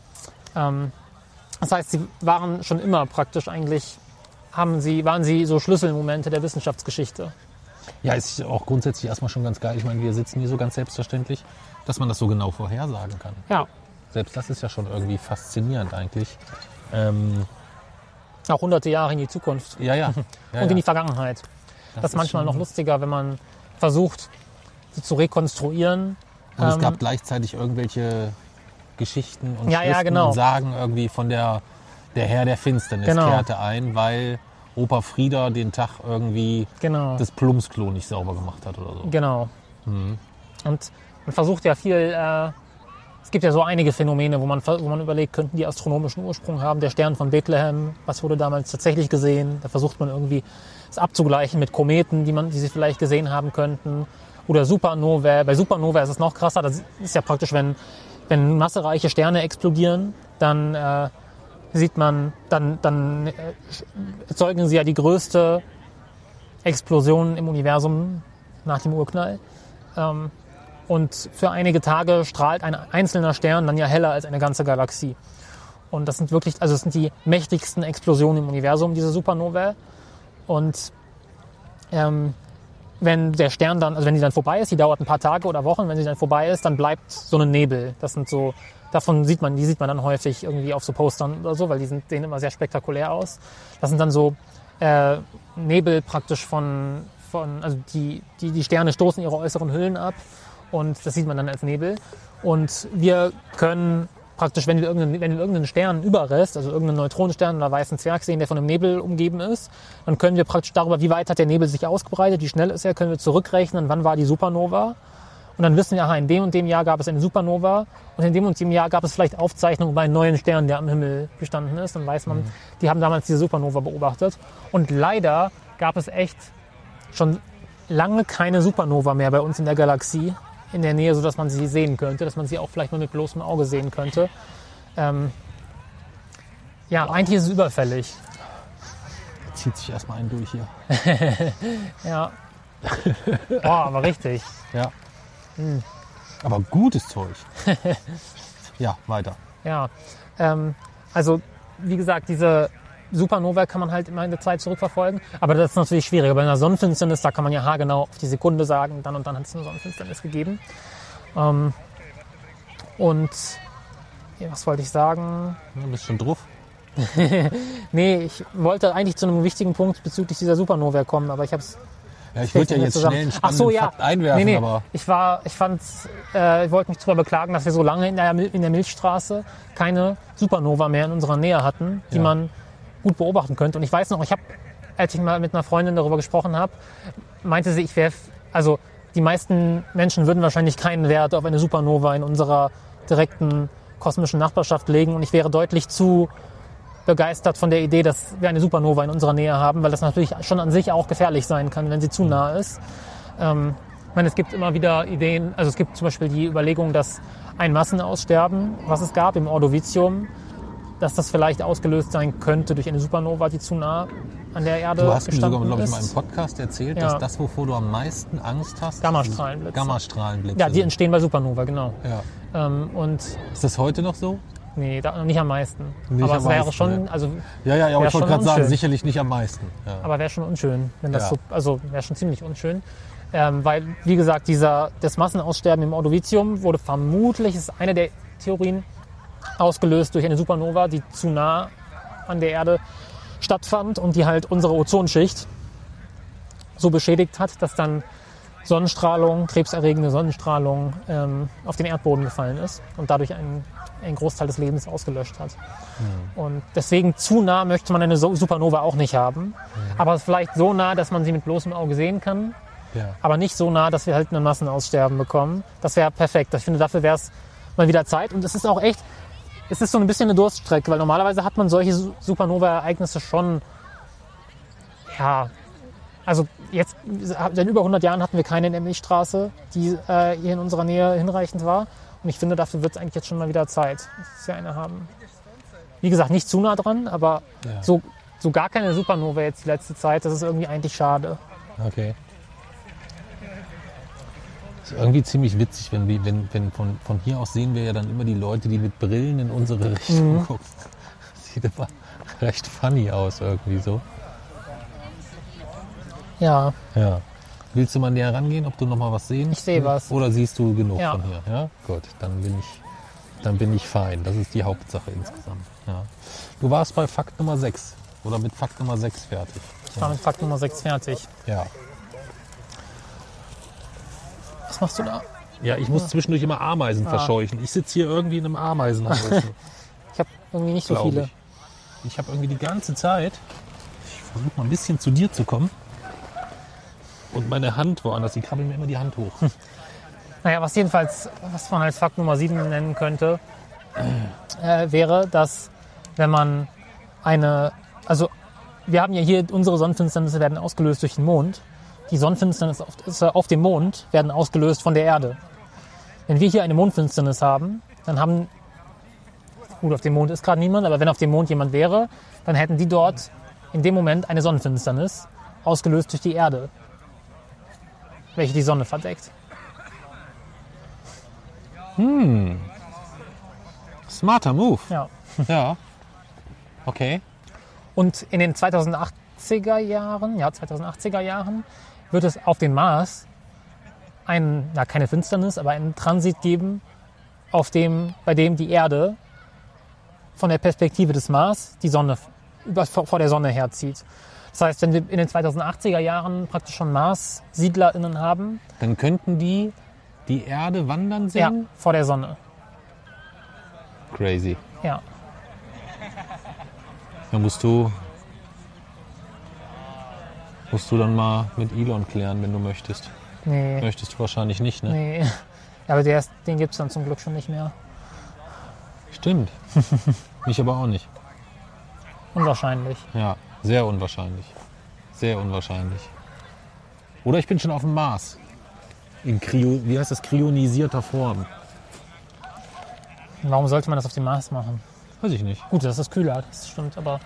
Ähm, das heißt, sie waren schon immer praktisch eigentlich, haben sie, waren sie so Schlüsselmomente der Wissenschaftsgeschichte. Ja, ist auch grundsätzlich erstmal schon ganz geil. Ich meine, wir sitzen hier so ganz selbstverständlich, dass man das so genau vorhersagen kann. Ja, Selbst das ist ja schon irgendwie faszinierend eigentlich. Ähm, auch hunderte Jahre in die Zukunft ja, ja. ja, und in ja. die Vergangenheit. Das, ist manchmal schon- noch lustiger, wenn man versucht, sie zu rekonstruieren. Und es Ähm, gab gleichzeitig irgendwelche Geschichten und Ja, ja, Schriften genau. und Sagen irgendwie von der, der Herr der Finsternis Genau. kehrte ein, weil Opa Frieda den Tag irgendwie Genau. das Plumpsklo nicht sauber gemacht hat oder so. Genau. Mhm. Und man versucht ja viel, äh, es gibt ja so einige Phänomene, wo man, wo man überlegt, könnten die astronomischen Ursprung haben. Der Stern von Bethlehem, was wurde damals tatsächlich gesehen? Da versucht man irgendwie es abzugleichen mit Kometen, die, man, die sie vielleicht gesehen haben könnten. Oder Supernovae. Bei Supernovae ist es noch krasser. Das ist ja praktisch, wenn, wenn massereiche Sterne explodieren, dann äh, sieht man, dann, dann äh, erzeugen sie ja die größte Explosion im Universum nach dem Urknall. Ähm, und für einige Tage strahlt ein einzelner Stern dann ja heller als eine ganze Galaxie. Und das sind wirklich, also das sind die mächtigsten Explosionen im Universum, diese Supernovae. Und ähm, wenn der Stern dann, also wenn die dann vorbei ist, die dauert ein paar Tage oder Wochen, wenn sie dann vorbei ist, dann bleibt so ein Nebel. Das sind so Davon sieht man, die sieht man dann häufig irgendwie auf so Postern oder so, weil die sind, sehen immer sehr spektakulär aus. Das sind dann so äh, Nebel praktisch von, von also die, die, die Sterne stoßen ihre äußeren Hüllen ab und das sieht man dann als Nebel. Und wir können praktisch, wenn wir irgendeinen, wenn wir irgendeinen Sternenüberrest, also irgendeinen Neutronenstern oder weißen Zwerg sehen, der von einem Nebel umgeben ist, dann können wir praktisch darüber, wie weit hat der Nebel sich ausgebreitet, wie schnell ist er, können wir zurückrechnen, wann war die Supernova. Und dann wissen wir, aha, in dem und dem Jahr gab es eine Supernova und in dem und dem Jahr gab es vielleicht Aufzeichnungen über einen neuen Stern, der am Himmel gestanden ist. Dann weiß man, mhm. die haben damals diese Supernova beobachtet. Und leider gab es echt schon lange keine Supernova mehr bei uns in der Galaxie in der Nähe, sodass man sie sehen könnte, dass man sie auch vielleicht nur mit bloßem Auge sehen könnte. Ähm, ja, wow. Eigentlich ist es überfällig. Zieht sich erstmal einen durch hier. Ja. Oh, aber richtig. Ja. Hm. Aber gutes Zeug. Ja, weiter. Ja, ähm, also wie gesagt, diese Supernova kann man halt immer in der Zeit zurückverfolgen, aber das ist natürlich schwieriger. Bei einer Sonnenfinsternis, da kann man ja haargenau auf die Sekunde sagen, dann und dann hat es eine Sonnenfinsternis gegeben. Ähm, und ja, was wollte ich sagen? Du bist schon drauf. Nee, ich wollte eigentlich zu einem wichtigen Punkt bezüglich dieser Supernova kommen, aber ich habe es. Ja, ich wollte ja jetzt zusammen. schnell einen spannenden so, ja. Fakt einwerfen, nee, nee. aber... Ich war, ich fand's, äh, ich wollte mich darüber beklagen, dass wir so lange in der, in der Milchstraße keine Supernova mehr in unserer Nähe hatten, die ja. man gut beobachten könnte. Und ich weiß noch, ich habe, als ich mal mit einer Freundin darüber gesprochen habe, meinte sie, ich wäre, also die meisten Menschen würden wahrscheinlich keinen Wert auf eine Supernova in unserer direkten kosmischen Nachbarschaft legen und ich wäre deutlich zu begeistert von der Idee, dass wir eine Supernova in unserer Nähe haben, weil das natürlich schon an sich auch gefährlich sein kann, wenn sie zu nah ist. Ähm, ich meine, es gibt immer wieder Ideen, also es gibt zum Beispiel die Überlegung, dass ein Massenaussterben, was es gab im Ordovicium, dass das vielleicht ausgelöst sein könnte durch eine Supernova, die zu nah an der Erde Du hast mir gestanden sogar, glaube ich, ist. mal im Podcast erzählt, Ja. dass das, wovor du am meisten Angst hast, Gammastrahlenblitze. Gammastrahlenblitze Ja, die sind. entstehen bei Supernova, genau. Ja. Ähm, und Ist das heute noch so? nee, da, nicht am meisten. Nicht aber am es wäre meisten, schon, ne? also Ja, ja, ja, aber Wär ich wollte schon gerade sagen, unschön. sicherlich nicht am meisten. Ja. aber wäre schon unschön, wenn das Ja. so, also wäre schon ziemlich unschön. Ähm, weil, wie gesagt, dieser, das Massenaussterben im Ordovicium wurde vermutlich, ist eine der Theorien, ausgelöst durch eine Supernova, die zu nah an der Erde stattfand und die halt unsere Ozonschicht so beschädigt hat, dass dann Sonnenstrahlung, krebserregende Sonnenstrahlung ähm, auf den Erdboden gefallen ist und dadurch einen, einen Großteil des Lebens ausgelöscht hat. Mhm. Und deswegen zu nah möchte man eine Supernova auch nicht haben, mhm. aber vielleicht so nah, dass man sie mit bloßem Auge sehen kann, Ja. aber nicht so nah, dass wir halt ein Massenaussterben bekommen. Das wäre perfekt. Ich finde, dafür wäre es mal wieder Zeit. Und es ist auch echt, es ist so ein bisschen eine Durststrecke, weil normalerweise hat man solche Supernova-Ereignisse schon, ja, also jetzt, seit über hundert Jahren hatten wir keine in der Milchstraße, die äh, hier in unserer Nähe hinreichend war. Und ich finde, dafür wird es eigentlich jetzt schon mal wieder Zeit, dass wir eine haben. Wie gesagt, nicht zu nah dran, aber Ja. so, so gar keine Supernova jetzt die letzte Zeit, das ist irgendwie eigentlich schade. Okay. Das ist irgendwie ziemlich witzig, wenn, wir- wenn, wenn von, von hier aus sehen wir ja dann immer die Leute, die mit Brillen in unsere Richtung Mhm. gucken. Das sieht immer recht funny aus irgendwie so. Ja, Ja. Willst du mal näher rangehen, ob du noch mal was sehen? Ich sehe was. Oder siehst du genug Ja. von hier? Ja, gut, dann bin ich, dann bin ich fein. Das ist die Hauptsache insgesamt. Ja. Du warst bei Fakt Nummer sechs oder mit Fakt Nummer sechs fertig. ich war mit Fakt Nummer sechs fertig. Ja. Was machst du da? Ja, ich muss zwischendurch immer Ameisen Ah. verscheuchen. Ich sitze hier irgendwie in einem Ameisenhaus. Ich habe irgendwie nicht so Glaub viele. ich. Ich habe irgendwie die ganze Zeit, ich versuche mal ein bisschen zu dir zu kommen. Und meine Hand woanders, die krabbeln mir immer die Hand hoch. Naja, was jedenfalls, was man als Fakt Nummer sieben nennen könnte, äh, wäre, dass wenn man eine, also wir haben ja hier, unsere Sonnenfinsternisse werden ausgelöst durch den Mond. Die Sonnenfinsternisse auf, auf dem Mond werden ausgelöst von der Erde. Wenn wir hier eine Mondfinsternis haben, dann haben, gut, auf dem Mond ist gerade niemand, aber wenn auf dem Mond jemand wäre, dann hätten die dort in dem Moment eine Sonnenfinsternis, ausgelöst durch die Erde, welche die Sonne verdeckt. Smarter Move. Ja. Ja. Okay. Und in den zweitausendachtziger Jahren, ja, zweitausendachtziger Jahren wird es auf dem Mars ein, ja, keine Finsternis, aber einen Transit geben auf dem, bei dem die Erde von der Perspektive des Mars die Sonne über, vor der Sonne herzieht. Das heißt, wenn wir in den zweitausendachtziger Jahren praktisch schon Mars-SiedlerInnen haben, dann könnten die die Erde wandern sehen? Ja, vor der Sonne. Crazy. Ja. Da musst du, musst du dann mal mit Elon klären, wenn du möchtest. Nee. Möchtest du wahrscheinlich nicht, ne? Nee. Ja, aber der ist, den gibt es dann zum Glück schon nicht mehr. Stimmt. Mich aber auch nicht. Unwahrscheinlich. Ja, sehr unwahrscheinlich. Sehr unwahrscheinlich. Oder ich bin schon auf dem Mars. In Kryo, wie heißt das? Kryonisierter Form. Warum sollte man das auf dem Mars machen? Weiß ich nicht. Gut, das ist kühler, das stimmt, aber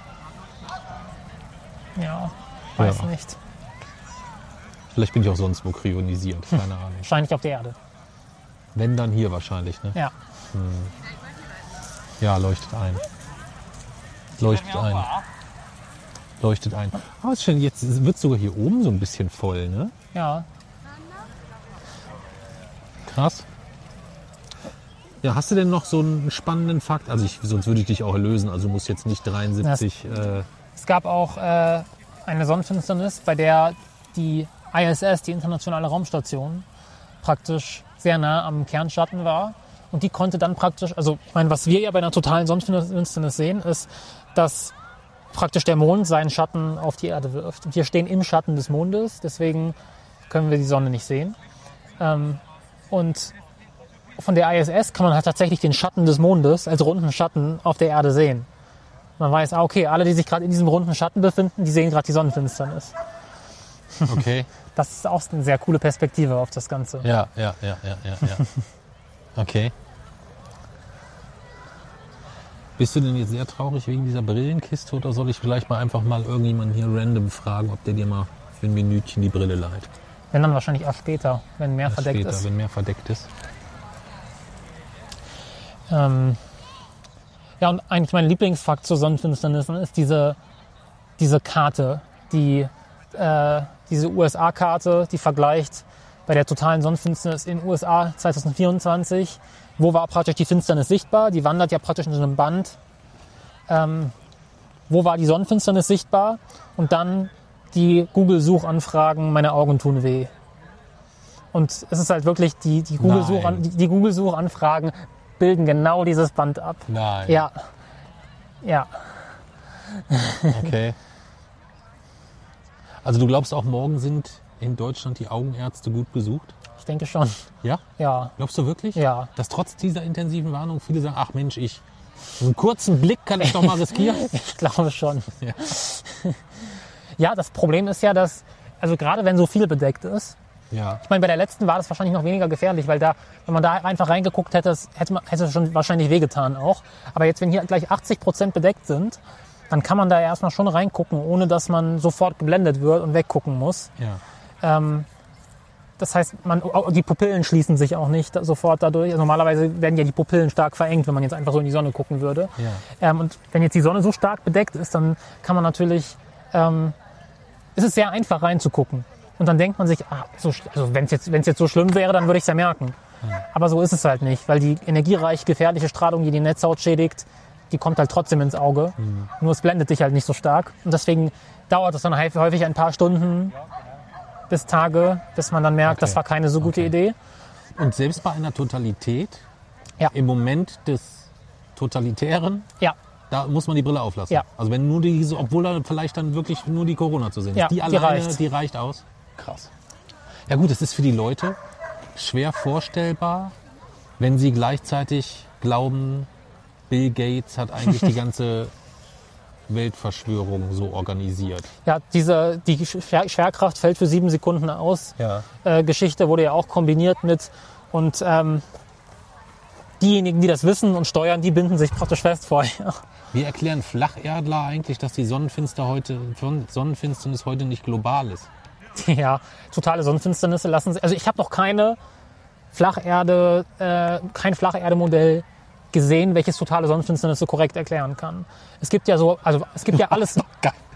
ja, weiß Ja. nicht. Vielleicht bin ich auch sonst wo kryonisiert. Keine Ahnung. Wahrscheinlich auf der Erde. Wenn, dann hier wahrscheinlich, ne? Ja. Ja, leuchtet ein. Leuchtet ein. Leuchtet ein. Ah, ist schön. Jetzt wird sogar hier oben so ein bisschen voll, ne? Ja. Krass. Ja, hast du denn noch so einen spannenden Fakt? Also ich, sonst würde ich dich auch erlösen. Also du musst jetzt nicht dreiundsiebzig... Äh, Es gab auch äh, eine Sonnenfinsternis, bei der die I S S, die internationale Raumstation, praktisch sehr nah am Kernschatten war. Und die konnte dann praktisch, also ich meine, was wir ja bei einer totalen Sonnenfinsternis sehen, ist, dass praktisch der Mond seinen Schatten auf die Erde wirft. Und wir stehen im Schatten des Mondes, deswegen können wir die Sonne nicht sehen. Ähm, und von der I S S kann man halt tatsächlich den Schatten des Mondes als runden Schatten auf der Erde sehen. Man weiß, ah, okay, alle, die sich gerade in diesem runden Schatten befinden, die sehen gerade die Sonnenfinsternis. okay. Das ist auch eine sehr coole Perspektive auf das Ganze. Ja, ja, ja, ja, ja, ja. Okay. Bist du denn jetzt sehr traurig wegen dieser Brillenkiste oder soll ich vielleicht mal einfach mal irgendjemanden hier random fragen, ob der dir mal für ein Minütchen die Brille leiht? Wenn dann wahrscheinlich auch später, wenn mehr Erst verdeckt später, ist. wenn mehr verdeckt ist. Ähm, ja, und eigentlich mein Lieblingsfakt zur Sonnenfinsternis ist diese, diese Karte, die, äh, diese U S A-Karte, die vergleicht bei der totalen Sonnenfinsternis in den U S A zwanzig vierundzwanzig, wo war praktisch die Finsternis sichtbar, die wandert ja praktisch in so einem Band. Ähm, wo war die Sonnenfinsternis sichtbar? Und dann die Google-Suchanfragen, meine Augen tun weh. Und es ist halt wirklich, die, die Google-Suchan- die, die Google-Suchanfragen bilden genau dieses Band ab. Nein. Ja. Ja. Okay. Also du glaubst auch, morgen sind in Deutschland die Augenärzte gut besucht? Ich denke schon. Ja? Ja. Glaubst du wirklich? Ja. Dass trotz dieser intensiven Warnung viele sagen, ach Mensch, ich, einen kurzen Blick kann ich doch mal riskieren? Ich glaube schon. Ja. Ja, das Problem ist ja, dass, also gerade wenn so viel bedeckt ist, Ja. ich meine, bei der letzten war das wahrscheinlich noch weniger gefährlich, weil da, wenn man da einfach reingeguckt hätte, es hätte man, hätte es schon wahrscheinlich wehgetan auch. Aber jetzt, wenn hier gleich achtzig Prozent bedeckt sind, dann kann man da erstmal schon reingucken, ohne dass man sofort geblendet wird und weggucken muss. Ja. Ähm, das heißt, man, die Pupillen schließen sich auch nicht sofort dadurch. Also normalerweise werden ja die Pupillen stark verengt, wenn man jetzt einfach so in die Sonne gucken würde. Ja. Ähm, und wenn jetzt die Sonne so stark bedeckt ist, dann kann man natürlich, ähm, ist es sehr einfach reinzugucken. Und dann denkt man sich, ah, so, also wenn es jetzt, wenn's jetzt so schlimm wäre, dann würde ich es ja merken. Ja. Aber so ist es halt nicht, weil die energiereich gefährliche Strahlung, die die Netzhaut schädigt, die kommt halt trotzdem ins Auge. Mhm. Nur es blendet dich halt nicht so stark. Und deswegen dauert es dann häufig ein paar Stunden bis Tage, bis man dann merkt, Okay. das war keine so gute Okay. Idee. Und selbst bei einer Totalität, Ja. im Moment des Totalitären, Ja, da muss man die Brille auflassen. Ja. Also wenn nur die, obwohl da vielleicht dann wirklich nur die Corona zu sehen ist. Ja, die die alleine, reicht. die reicht aus. Krass. Ja gut, es ist für die Leute schwer vorstellbar, wenn sie gleichzeitig glauben, Bill Gates hat eigentlich die ganze Weltverschwörung so organisiert. ja, diese, die Schwer- Schwerkraft fällt für sieben Sekunden aus. Ja. Äh, Geschichte wurde ja auch kombiniert mit und ähm, diejenigen, die das wissen und steuern, die binden sich praktisch fest vorher. Wie erklären Flacherdler eigentlich, dass die Sonnenfinster heute, Sonnenfinsternis heute nicht global ist? Ja, totale Sonnenfinsternisse lassen sich. Also ich habe noch keine Flacherde, äh, kein Flacherde-Modell gesehen, welches totale Sonnenfinsternisse korrekt erklären kann. Es gibt ja so, also es gibt ja alles. Ge-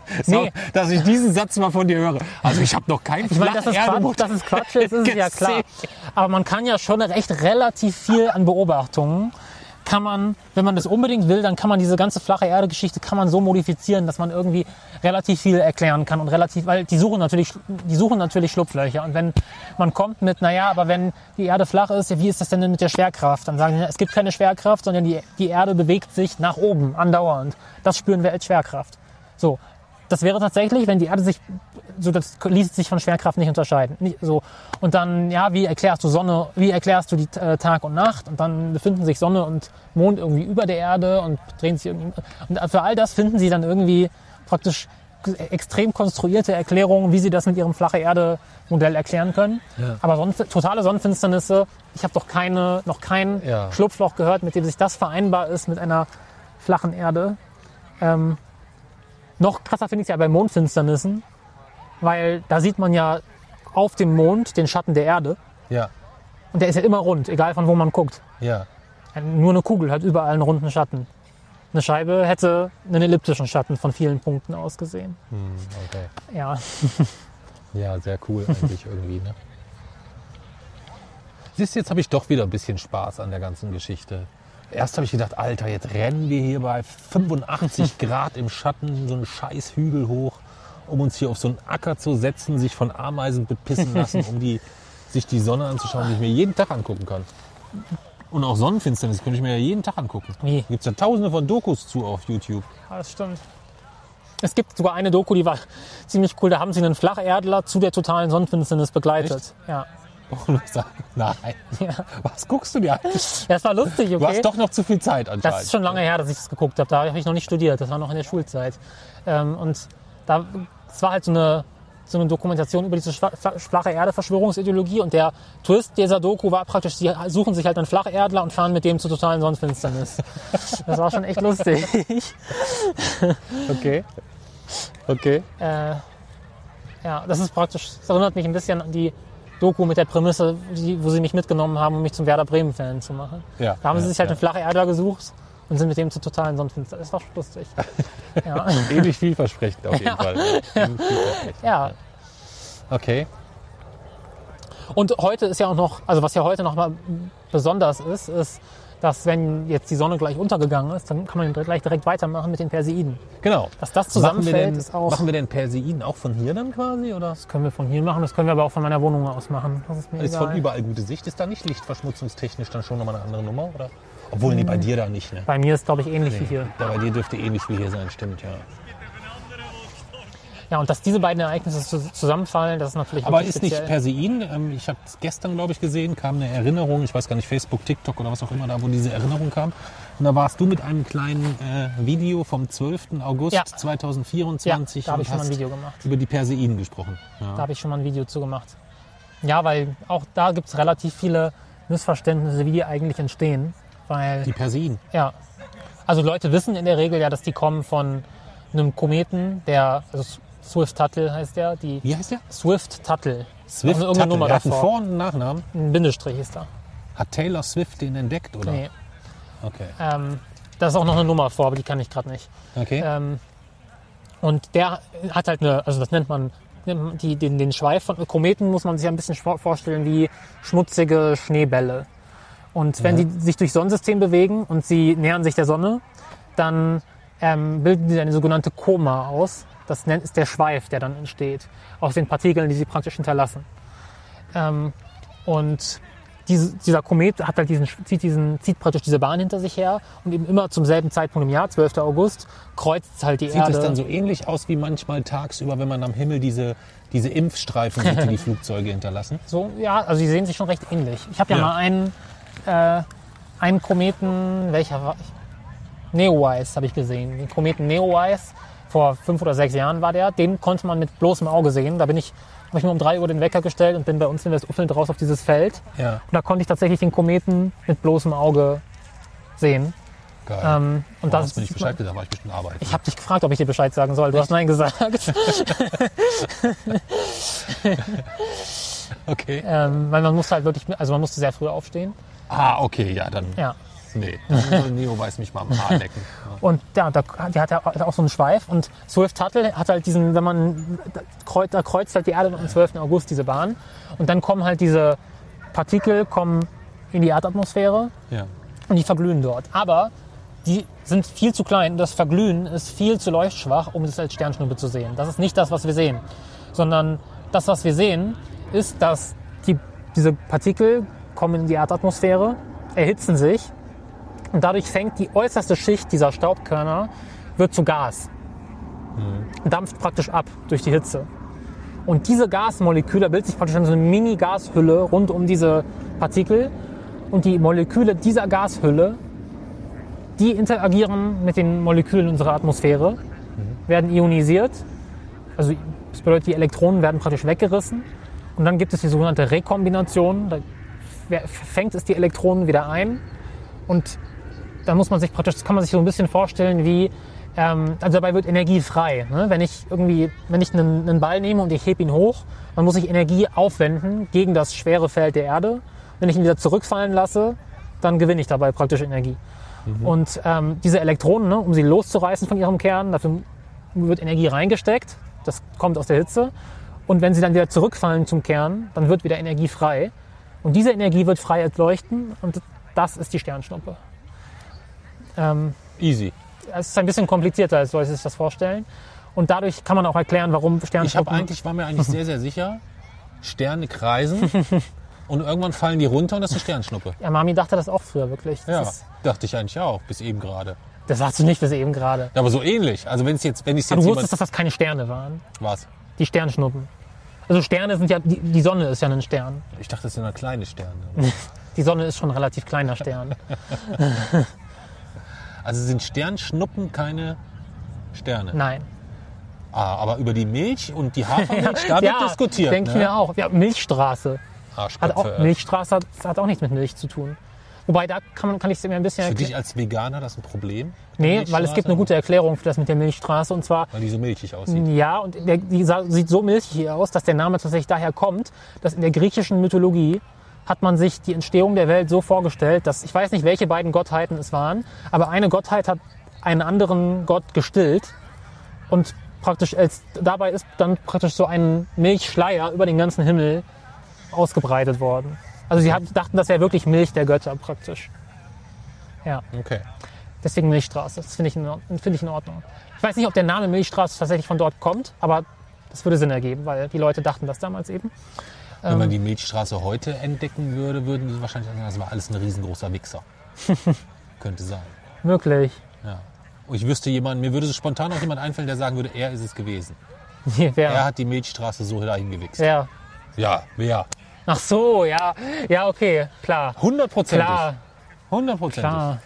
Nee. Dass ich diesen Satz mal von dir höre. Also ich habe noch kein Ich meine, dass es Quatsch, dass es Quatsch ist, ist ja klar. Aber man kann ja schon recht relativ viel an Beobachtungen, kann man, wenn man das unbedingt will, dann kann man diese ganze flache Erde-Geschichte kann man so modifizieren, dass man irgendwie relativ viel erklären kann und relativ, weil die suchen natürlich, die suchen natürlich Schlupflöcher. Und wenn man kommt mit, naja, aber wenn die Erde flach ist, ja, wie ist das denn mit der Schwerkraft? Dann sagen sie, es gibt keine Schwerkraft, sondern die, die Erde bewegt sich nach oben, andauernd. Das spüren wir als Schwerkraft. So. Das wäre tatsächlich, wenn die Erde sich, so das ließ sich von Schwerkraft nicht unterscheiden. Nicht, so. Und dann, ja, wie erklärst du Sonne, wie erklärst du die äh, Tag und Nacht? Und dann befinden sich Sonne und Mond irgendwie über der Erde und drehen sich irgendwie. Und für all das finden sie dann irgendwie praktisch extrem konstruierte Erklärungen, wie sie das mit ihrem flache Erde-Modell erklären können. Ja. Aber sonst, totale Sonnenfinsternisse, ich habe doch keine, noch kein ja. Schlupfloch gehört, mit dem sich das vereinbar ist mit einer flachen Erde. Ähm, Noch krasser finde ich es ja bei Mondfinsternissen, weil da sieht man ja auf dem Mond den Schatten der Erde. Ja. Und der ist ja immer rund, egal von wo man guckt. Ja. Nur eine Kugel hat überall einen runden Schatten. Eine Scheibe hätte einen elliptischen Schatten von vielen Punkten aus gesehen. Hm, okay. Ja. Ja, sehr cool eigentlich irgendwie, ne? Siehst du, jetzt habe ich doch wieder ein bisschen Spaß an der ganzen Geschichte. Erst habe ich gedacht, Alter, jetzt rennen wir hier bei fünfundachtzig Grad im Schatten so einen scheiß Hügel hoch, um uns hier auf so einen Acker zu setzen, sich von Ameisen bepissen lassen, um die, sich die Sonne anzuschauen, die ich mir jeden Tag angucken kann. Und auch Sonnenfinsternis könnte ich mir ja jeden Tag angucken. Wie? Da gibt es ja tausende von Dokus zu auf YouTube. Ja, das stimmt. Es gibt sogar eine Doku, die war ziemlich cool. Da haben sie einen Flacherdler zu der totalen Sonnenfinsternis begleitet. Echt? Ja. Nein. Ja. Was guckst du dir eigentlich? Das war lustig, okay? Du hast doch noch zu viel Zeit anscheinend. Das ist schon lange her, dass ich das geguckt habe. Da habe ich noch nicht studiert. Das war noch in der Schulzeit. Ähm, und da, es war halt so eine, so eine Dokumentation über diese flache Erde-Verschwörungsideologie. Und der Twist dieser Doku war praktisch, sie suchen sich halt einen Flacherdler und fahren mit dem zur totalen Sonnenfinsternis. Das war schon echt lustig. Okay. Okay. Äh, ja, das ist praktisch, das erinnert mich ein bisschen an die Doku mit der Prämisse, die, wo sie mich mitgenommen haben, um mich zum Werder Bremen-Fan zu machen. Ja, da haben ja, sie sich halt ja. einen flachen Erdler gesucht und sind mit dem zur totalen Sonnenfinsternis. Das war schon lustig. Ja. Ähnlich vielversprechend auf jeden ja. Fall. Ja. Okay. Und heute ist ja auch noch, also was ja heute noch mal besonders ist, ist, dass wenn jetzt die Sonne gleich untergegangen ist, dann kann man gleich direkt weitermachen mit den Perseiden. Genau. Dass das zusammenfällt, machen wir denn, ist auch... Machen wir denn Perseiden auch von hier dann quasi? Oder? Das können wir von hier machen, das können wir aber auch von meiner Wohnung aus machen. Das ist mir ist egal. Von überall gute Sicht? Ist da nicht lichtverschmutzungstechnisch dann schon nochmal eine andere Nummer? Oder? Obwohl, nee, bei dir da nicht, ne? Bei mir ist, glaube ich, ähnlich nee. wie hier. Ja, bei dir dürfte ähnlich wie hier sein, stimmt, ja. Ja, und dass diese beiden Ereignisse zusammenfallen, das ist natürlich Aber ist speziell. nicht Perseiden, ich habe es gestern, glaube ich, gesehen, kam eine Erinnerung, ich weiß gar nicht, Facebook, TikTok oder was auch immer, da wo diese Erinnerung kam. Und da warst du mit einem kleinen äh, Video vom zwölften August ja. zweitausendvierundzwanzig ja, da habe ich und schon mal ein hast Video gemacht. über die Perseiden gesprochen. Ja. Da habe ich schon mal ein Video zu gemacht. Ja, weil auch da gibt es relativ viele Missverständnisse, wie die eigentlich entstehen. Weil, die Perseiden? Ja. Also Leute wissen in der Regel ja, dass die kommen von einem Kometen, der... Also Swift-Tuttle heißt der. Die Wie heißt der? Swift-Tuttle. Swift-Tuttle, der hat einen Vor- und einen Nachnamen? Ein Bindestrich ist da. Hat Taylor Swift den entdeckt, oder? Nee. Okay. Ähm, da ist auch noch eine Nummer vor, aber die kann ich gerade nicht. Okay. Ähm, und der hat halt eine, also das nennt man, die, den, den Schweif von Kometen muss man sich ein bisschen vorstellen wie schmutzige Schneebälle. Und wenn ja. die sich durch Sonnensystem bewegen und sie nähern sich der Sonne, dann ähm, bilden sie eine sogenannte Koma aus. Das ist der Schweif, der dann entsteht, aus den Partikeln, die sie praktisch hinterlassen. Ähm, und diese, dieser Komet hat halt diesen, zieht, diesen, zieht praktisch diese Bahn hinter sich her und eben immer zum selben Zeitpunkt im Jahr, zwölften August, kreuzt es halt die Sieht Erde. Sieht es dann so ähnlich aus wie manchmal tagsüber, wenn man am Himmel diese, diese Impfstreifen sieht, die die Flugzeuge hinterlassen? So, ja, also sie sehen sich schon recht ähnlich. Ich habe ja, ja mal einen, äh, einen Kometen, welcher war ich? Neowise habe ich gesehen. Den Kometen Neowise. Vor fünf oder sechs Jahren war der. Den konnte man mit bloßem Auge sehen. Da bin ich, habe ich mir um drei Uhr den Wecker gestellt und bin bei uns in Westuffeln raus auf dieses Feld. Ja. Und da konnte ich tatsächlich den Kometen mit bloßem Auge sehen. Geil. Ähm, und oh, das hast du nicht Bescheid gesagt, war ich bestimmt arbeiten. Ich habe dich gefragt, ob ich dir Bescheid sagen soll. Du hast Nein gesagt. Okay. Ähm, weil man musste halt wirklich, also man musste sehr früh aufstehen. Ah, okay, ja, dann. Ja. Nee, dann soll Neowise mich mal am Haar lecken. Ja. Und ja, da, die hat ja auch so einen Schweif. Und Swift Tuttle hat halt diesen, wenn man, da kreuzt, da kreuzt halt die Erde am zwölften August diese Bahn. Und dann kommen halt diese Partikel kommen in die Erdatmosphäre Ja. und die verglühen dort. Aber die sind viel zu klein. Das Verglühen ist viel zu leuchtschwach, um es als Sternschnuppe zu sehen. Das ist nicht das, was wir sehen. Sondern das, was wir sehen, ist, dass die, diese Partikel kommen in die Erdatmosphäre, erhitzen sich und dadurch fängt die äußerste Schicht dieser Staubkörner, wird zu Gas. Mhm. Dampft praktisch ab durch die Hitze. Und diese Gasmoleküle, da bildet sich praktisch so eine Mini-Gashülle rund um diese Partikel. Und die Moleküle dieser Gashülle, die interagieren mit den Molekülen unserer Atmosphäre, mhm. werden ionisiert. Also das bedeutet, die Elektronen werden praktisch weggerissen. Und dann gibt es die sogenannte Rekombination. Da fängt es die Elektronen wieder ein. Und da muss man sich praktisch, das kann man sich so ein bisschen vorstellen wie, ähm, also dabei wird Energie frei. Ne? Wenn ich irgendwie, wenn ich einen, einen Ball nehme und ich hebe ihn hoch, dann muss ich Energie aufwenden gegen das schwere Feld der Erde. Wenn ich ihn wieder zurückfallen lasse, dann gewinne ich dabei praktisch Energie. Mhm. Und ähm, diese Elektronen, ne, um sie loszureißen von ihrem Kern, dafür wird Energie reingesteckt. Das kommt aus der Hitze. Und wenn sie dann wieder zurückfallen zum Kern, dann wird wieder Energie frei. Und diese Energie wird frei als Leuchten und das ist die Sternschnuppe. Ähm, Easy. Es ist ein bisschen komplizierter, als Leute sich das vorstellen. Und dadurch kann man auch erklären, warum Sternschnuppen... Ich hab eigentlich, war mir eigentlich sehr, sehr sicher, Sterne kreisen und irgendwann fallen die runter und das ist eine Sternschnuppe. Ja, Mami dachte das auch früher wirklich. Das ja, ist, dachte ich eigentlich auch, bis eben gerade. das sagst du nicht bis eben gerade. Aber so ähnlich. Also wenn es jetzt, wenn ich Aber jetzt du wusstest, dass das keine Sterne waren. Was? Die Sternschnuppen. Also Sterne sind ja, die, die Sonne ist ja ein Stern. Ich dachte, das sind ja kleine Sterne. Die Sonne ist schon ein relativ kleiner Stern. Also sind Sternschnuppen keine Sterne? Nein. Ah, aber über die Milch und die Hafermilch, da wird ja, diskutiert. denke ne? ich mir auch. Ja, Milchstraße. Hat Arschköpfe. auch, Milchstraße hat, hat auch nichts mit Milch zu tun. Wobei, da kann, man, kann ich es mir ein bisschen Ist für dich erklären. als Veganer das ein Problem? Nee, weil es gibt eine gute Erklärung für das mit der Milchstraße. Und zwar, Weil die so milchig aussieht. ja, und der, die sa- sieht so milchig aus, dass der Name tatsächlich daher kommt, dass in der griechischen Mythologie hat man sich die Entstehung der Welt so vorgestellt, dass, ich weiß nicht, welche beiden Gottheiten es waren, aber eine Gottheit hat einen anderen Gott gestillt und praktisch als, dabei ist dann praktisch so ein Milchschleier über den ganzen Himmel ausgebreitet worden. Also sie haben, dachten, das wäre wirklich Milch der Götter praktisch. Ja, Okay. deswegen Milchstraße. Das finde ich, in Ord- finde ich in Ordnung. Ich weiß nicht, ob der Name Milchstraße tatsächlich von dort kommt, aber das würde Sinn ergeben, weil die Leute dachten das damals eben. Wenn man die Milchstraße heute entdecken würde, würden die wahrscheinlich sagen, das war alles ein riesengroßer Wichser. Könnte sein. Möglich. Ja. Und ich wüsste jemand, mir würde so spontan auch jemand einfallen, der sagen würde, er ist es gewesen. Wer? Er hat die Milchstraße so dahin gewichst. Wer? Ja, wer? Ach so, ja. Ja, okay, klar. Hundertprozentig. Klar, Hundertprozentig. klar.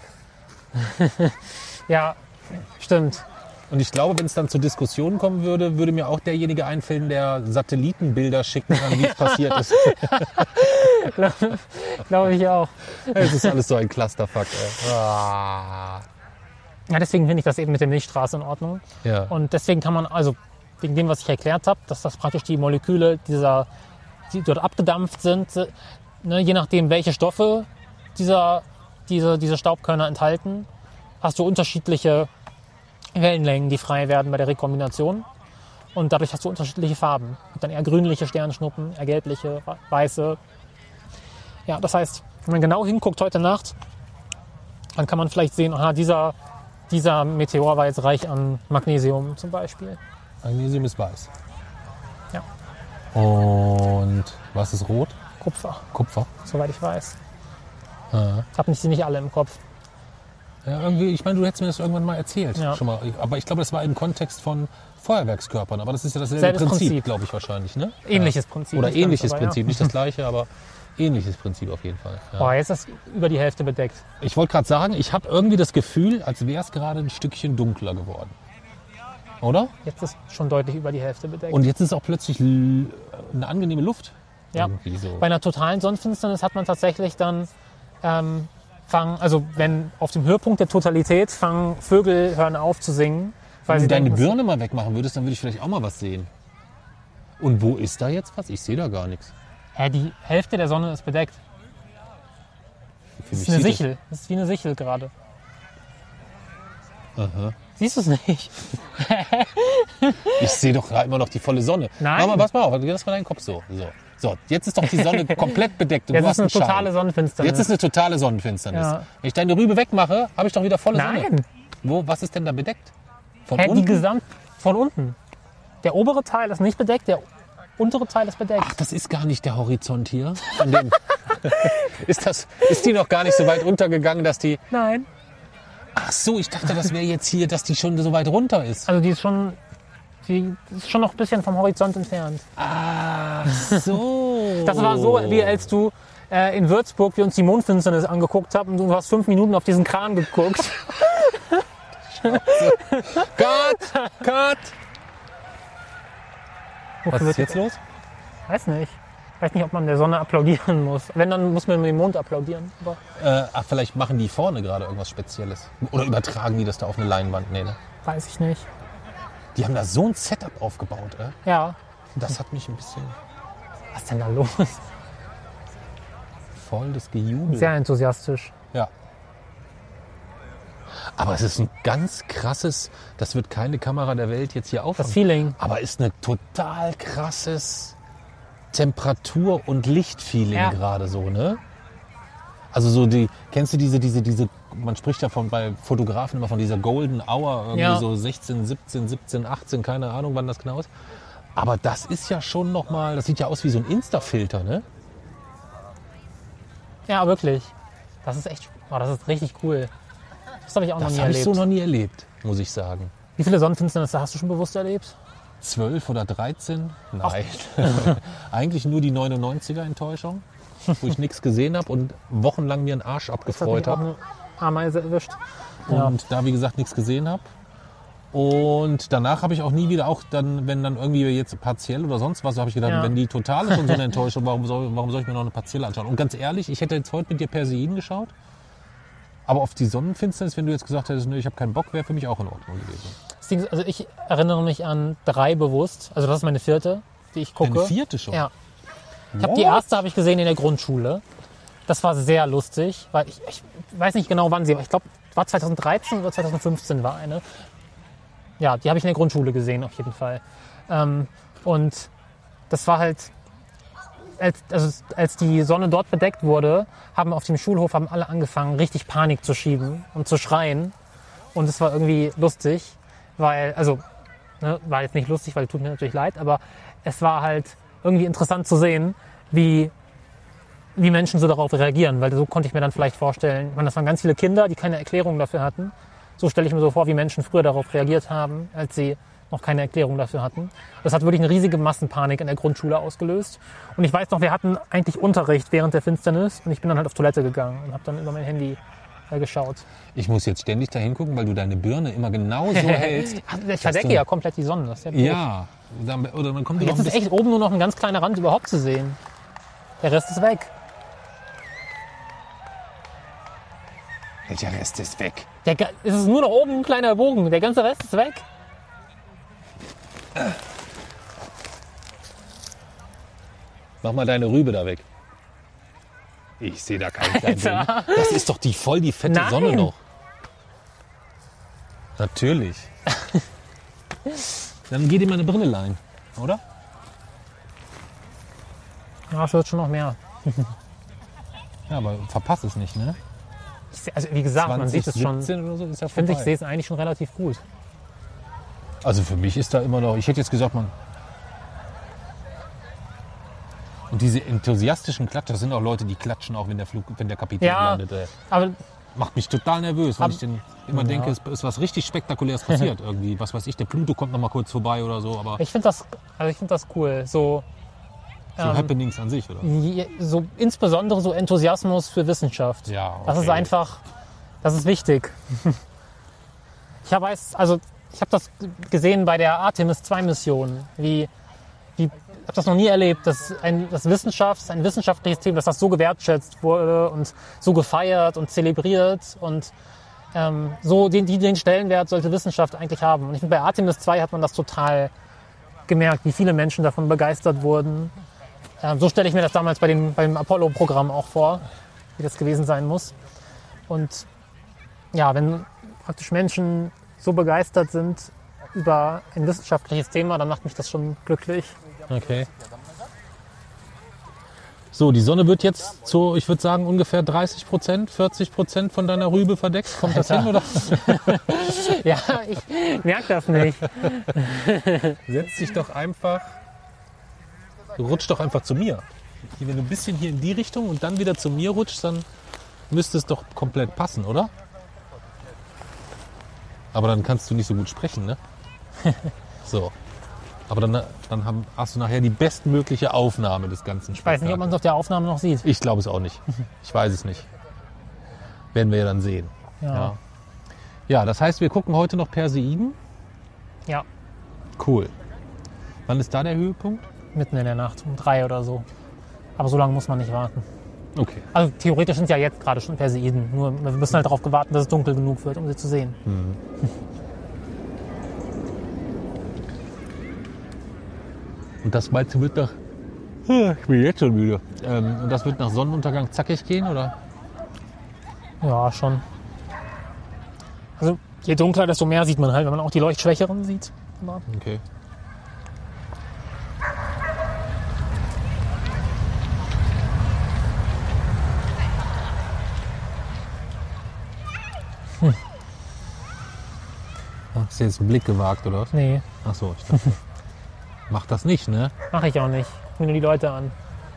Ja, stimmt. Und ich glaube, wenn es dann zur Diskussion kommen würde, würde mir auch derjenige einfallen, der Satellitenbilder schicken kann, wie es passiert ist. Glaube ich auch. Es ist alles so ein Clusterfuck. Ey. Ah. Ja, deswegen finde ich das eben mit der Milchstraße in Ordnung. Ja. Und deswegen kann man, also wegen dem, was ich erklärt habe, dass das praktisch die Moleküle dieser, die dort abgedampft sind, ne, je nachdem, welche Stoffe dieser, diese, diese Staubkörner enthalten, hast du unterschiedliche Wellenlängen, die frei werden bei der Rekombination. Und dadurch hast du unterschiedliche Farben. Und dann eher grünliche Sternschnuppen, eher gelbliche, weiße. Ja, das heißt, wenn man genau hinguckt heute Nacht, dann kann man vielleicht sehen, aha, dieser, dieser Meteor war jetzt reich an Magnesium zum Beispiel. Magnesium ist weiß. Ja. Und was ist rot? Kupfer, Kupfer. soweit ich weiß. Ja. Ich habe nicht, nicht alle im Kopf. Ja, irgendwie, ich meine, du hättest mir das irgendwann mal erzählt. Ja. Schon mal. Aber ich glaube, das war im Kontext von Feuerwerkskörpern. Aber das ist ja dasselbe Selbes Prinzip, Prinzip. glaube ich wahrscheinlich. Ne? Ähnliches ja. Prinzip. Oder nicht ganz, ähnliches aber ja. Prinzip. Nicht das gleiche, aber ähnliches Prinzip auf jeden Fall. Ja. Boah, jetzt ist das über die Hälfte bedeckt. Ich wollte gerade sagen, ich habe irgendwie das Gefühl, als wäre es gerade ein Stückchen dunkler geworden. Oder? Jetzt ist schon deutlich über die Hälfte bedeckt. Und jetzt ist auch plötzlich l- eine angenehme Luft. ja. Irgendwie so. Bei einer totalen Sonnenfinsternis hat man tatsächlich dann, ähm, fangen, also wenn auf dem Höhepunkt der Totalität fangen Vögel hören auf zu singen. Weil Wenn sie du deine denken, Birne mal wegmachen würdest, dann würde ich vielleicht auch mal was sehen. Und wo ist da jetzt was? Ich sehe da gar nichts. hä, die Hälfte der Sonne ist bedeckt. Für Das mich ist eine sieht Sichel. Das ist wie eine Sichel gerade. Das, aha. Siehst du es nicht? Ich sehe doch gerade immer noch die volle Sonne. Nein. Mach mal, pass mal auf, das mal deinen Kopf so. so. So, jetzt ist doch die Sonne komplett bedeckt. Und Jetzt du ist hast eine einen Schein. totale Sonnenfinsternis. Jetzt ist eine totale Sonnenfinsternis. Ja. Wenn ich deine Rübe wegmache, habe ich doch wieder volle Sonne. Nein. Wo, was ist denn da bedeckt? Von Hä, die unten? Gesamt von unten. Der obere Teil ist nicht bedeckt, der untere Teil ist bedeckt. Ach, das ist gar nicht der Horizont hier. Von dem ist, das, ist die noch gar nicht so weit untergegangen, dass die... Nein. Ach so, ich dachte, das wäre jetzt hier, dass die schon so weit runter ist. Also die ist schon, die ist schon noch ein bisschen vom Horizont entfernt. Ach so. Das war so, wie als du äh, in Würzburg wir uns die Mondfinsternis angeguckt haben und du hast fünf Minuten auf diesen Kran geguckt. Cut! Cut! Was ist jetzt los? Weiß nicht. Weiß nicht, ob man der Sonne applaudieren muss. Wenn, dann muss man dem Mond applaudieren. Aber Äh, ach, vielleicht machen die vorne gerade irgendwas Spezielles. Oder übertragen die das da auf eine Leinwand? Nee, ne? weiß ich nicht. Die haben da so ein Setup aufgebaut. Äh? Ja. Das hat mich ein bisschen Was ist denn da los? voll das Gejubel. Sehr enthusiastisch. Ja. Aber es ist ein ganz krasses, das wird keine Kamera der Welt jetzt hier Das auffangen. Feeling. Aber ist ein total krasses Temperatur- und Lichtfeeling Ja. gerade so, ne? Also so die, kennst du diese, diese, diese, man spricht ja von, bei Fotografen immer von dieser Golden Hour, irgendwie Ja. so sechzehn, siebzehn, siebzehn, achtzehn, keine Ahnung, wann das genau ist. Aber das ist ja schon nochmal, das sieht ja aus wie so ein Insta-Filter, ne? Ja, wirklich. Das ist echt, oh, das ist richtig cool. Das habe ich auch noch Das nie habe ich erlebt. so noch nie erlebt, muss ich sagen. Wie viele Sonnenfinsternisse hast du schon bewusst erlebt? zwölf oder dreizehn? Nein. Eigentlich nur die neunundneunziger-Enttäuschung, wo ich nichts gesehen habe und wochenlang mir einen Arsch Das hat abgefreut mich auch habe. eine Ameise erwischt. Ja. Und da, wie gesagt, nichts gesehen habe. Und danach habe ich auch nie wieder, auch dann, wenn dann irgendwie jetzt partiell oder sonst was, habe ich gedacht, Ja. wenn die totale schon so eine Enttäuschung, warum soll, warum soll ich mir noch eine partielle anschauen? Und ganz ehrlich, ich hätte jetzt heute mit dir Perseiden geschaut, aber auf die Sonnenfinsternis, wenn du jetzt gesagt hättest, nö, ich habe keinen Bock, wäre für mich auch in Ordnung gewesen. Das Ding ist, also ich erinnere mich an drei bewusst. Also das ist meine vierte, die ich gucke. Eine vierte schon? Ja. Ich habe die erste habe ich gesehen in der Grundschule. Das war sehr lustig, weil ich, ich weiß nicht genau wann sie war. Ich glaube, war zweitausenddreizehn oder zweitausendfünfzehn war eine. Ja, die habe ich in der Grundschule gesehen auf jeden Fall. Ähm, und das war halt, als, also als die Sonne dort bedeckt wurde, haben auf dem Schulhof haben alle angefangen, richtig Panik zu schieben und zu schreien. Und es war irgendwie lustig, weil, also, ne, war jetzt nicht lustig, weil tut mir natürlich leid, aber es war halt irgendwie interessant zu sehen, wie, wie Menschen so darauf reagieren, weil so konnte ich mir dann vielleicht vorstellen, ich meine, das waren ganz viele Kinder, die keine Erklärung dafür hatten. So stelle ich mir so vor, wie Menschen früher darauf reagiert haben, als sie noch keine Erklärung dafür hatten. Das hat wirklich eine riesige Massenpanik in der Grundschule ausgelöst. Und ich weiß noch, wir hatten eigentlich Unterricht während der Finsternis und ich bin dann halt auf Toilette gegangen und habe dann über mein Handy äh, geschaut. Ich muss jetzt ständig da hingucken, weil du deine Birne immer genau so hältst. Ich verdecke du- ja komplett die Sonne. Das ist ja doof. Ja, dann, oder dann kommt Jetzt noch ein ist bisschen... echt oben nur noch ein ganz kleiner Rand überhaupt zu sehen. Der Rest ist weg. Welcher Rest ist weg? Der, ga- es ist nur noch oben ein kleiner Bogen. Der ganze Rest ist weg. Mach mal deine Rübe da weg. Ich sehe da keinen kleinen Alter. Bogen. Das ist doch die voll die fette Nein. Sonne noch. Natürlich. Dann geh dir mal eine Brille leihen, oder? Ja, es wird schon noch mehr. Ja, aber verpass es nicht, ne? Ich seh- Also wie gesagt, man sieht es schon. siebzehn oder so ist ja Ich finde, ich vorbei. sehe es eigentlich schon relativ gut. Also für mich ist da immer noch, ich hätte jetzt gesagt, man... Und diese enthusiastischen Klatscher, das sind auch Leute, die klatschen auch, wenn der, Flug, wenn der Kapitän Ja. landet. Ey. Aber Macht mich total nervös, weil Ab- ich den immer Ja. denke, es ist was richtig Spektakuläres passiert irgendwie. Was weiß ich, der Pluto kommt noch mal kurz vorbei oder so, aber ich finde das, also ich finde das cool. So, so ähm, Happenings an sich, oder? je- so insbesondere so Enthusiasmus für Wissenschaft. Ja, Das ist okay. einfach, das ist wichtig. Ich habe also ich habe das gesehen bei der Artemis zwei Mission, wie wie ich habe das noch nie erlebt, dass ein das Wissenschaft, ein wissenschaftliches Thema, dass das so gewertschätzt wurde und so gefeiert und zelebriert und ähm, so den, die, den Stellenwert sollte Wissenschaft eigentlich haben. Und ich finde, bei Artemis zwei hat man das total gemerkt, wie viele Menschen davon begeistert wurden. Ähm, so stelle ich mir das damals bei dem, beim Apollo-Programm auch vor. wie das gewesen sein muss. Und ja, wenn praktisch Menschen so begeistert sind über ein wissenschaftliches Thema, dann macht mich das schon glücklich. Okay. So, die Sonne wird jetzt zu, ich würde sagen, ungefähr dreißig Prozent, vierzig Prozent von deiner Rübe verdeckt. Kommt das hin, oder? Ja, ich merke das nicht. Setz dich doch einfach, du rutsch doch einfach zu mir. Wenn du ein bisschen hier in die Richtung und dann wieder zu mir rutschst, dann müsste es doch komplett passen, oder? Aber dann kannst du nicht so gut sprechen, ne? So. Aber dann, dann haben, hast du nachher die bestmögliche Aufnahme des ganzen Ich weiß nicht, ob man es auf der Aufnahme noch sieht. Ich glaube es auch nicht. Ich weiß es nicht. Werden wir ja dann sehen. Ja. Ja, ja, das heißt, wir gucken heute noch Perseiden. Ja, Cool. Wann ist da der Höhepunkt? mitten in der Nacht, um drei oder so. Aber so lange muss man nicht warten. Okay. Also theoretisch sind ja jetzt gerade schon Perseiden. Nur wir müssen halt darauf warten, dass es dunkel genug wird, um sie zu sehen. Hm. Und das meinst du wird nach... Ich bin jetzt schon müde. Ähm, und das wird nach Sonnenuntergang zackig gehen, oder? Ja, schon. Also je dunkler, desto mehr sieht man halt, wenn man auch die Leuchtschwächeren sieht. Okay. Hm. Hast du jetzt einen Blick gewagt, oder was? Nee, Ach so, ich dachte... Mach das nicht, ne? mache ich auch nicht. Ich gucke mir nur die Leute an.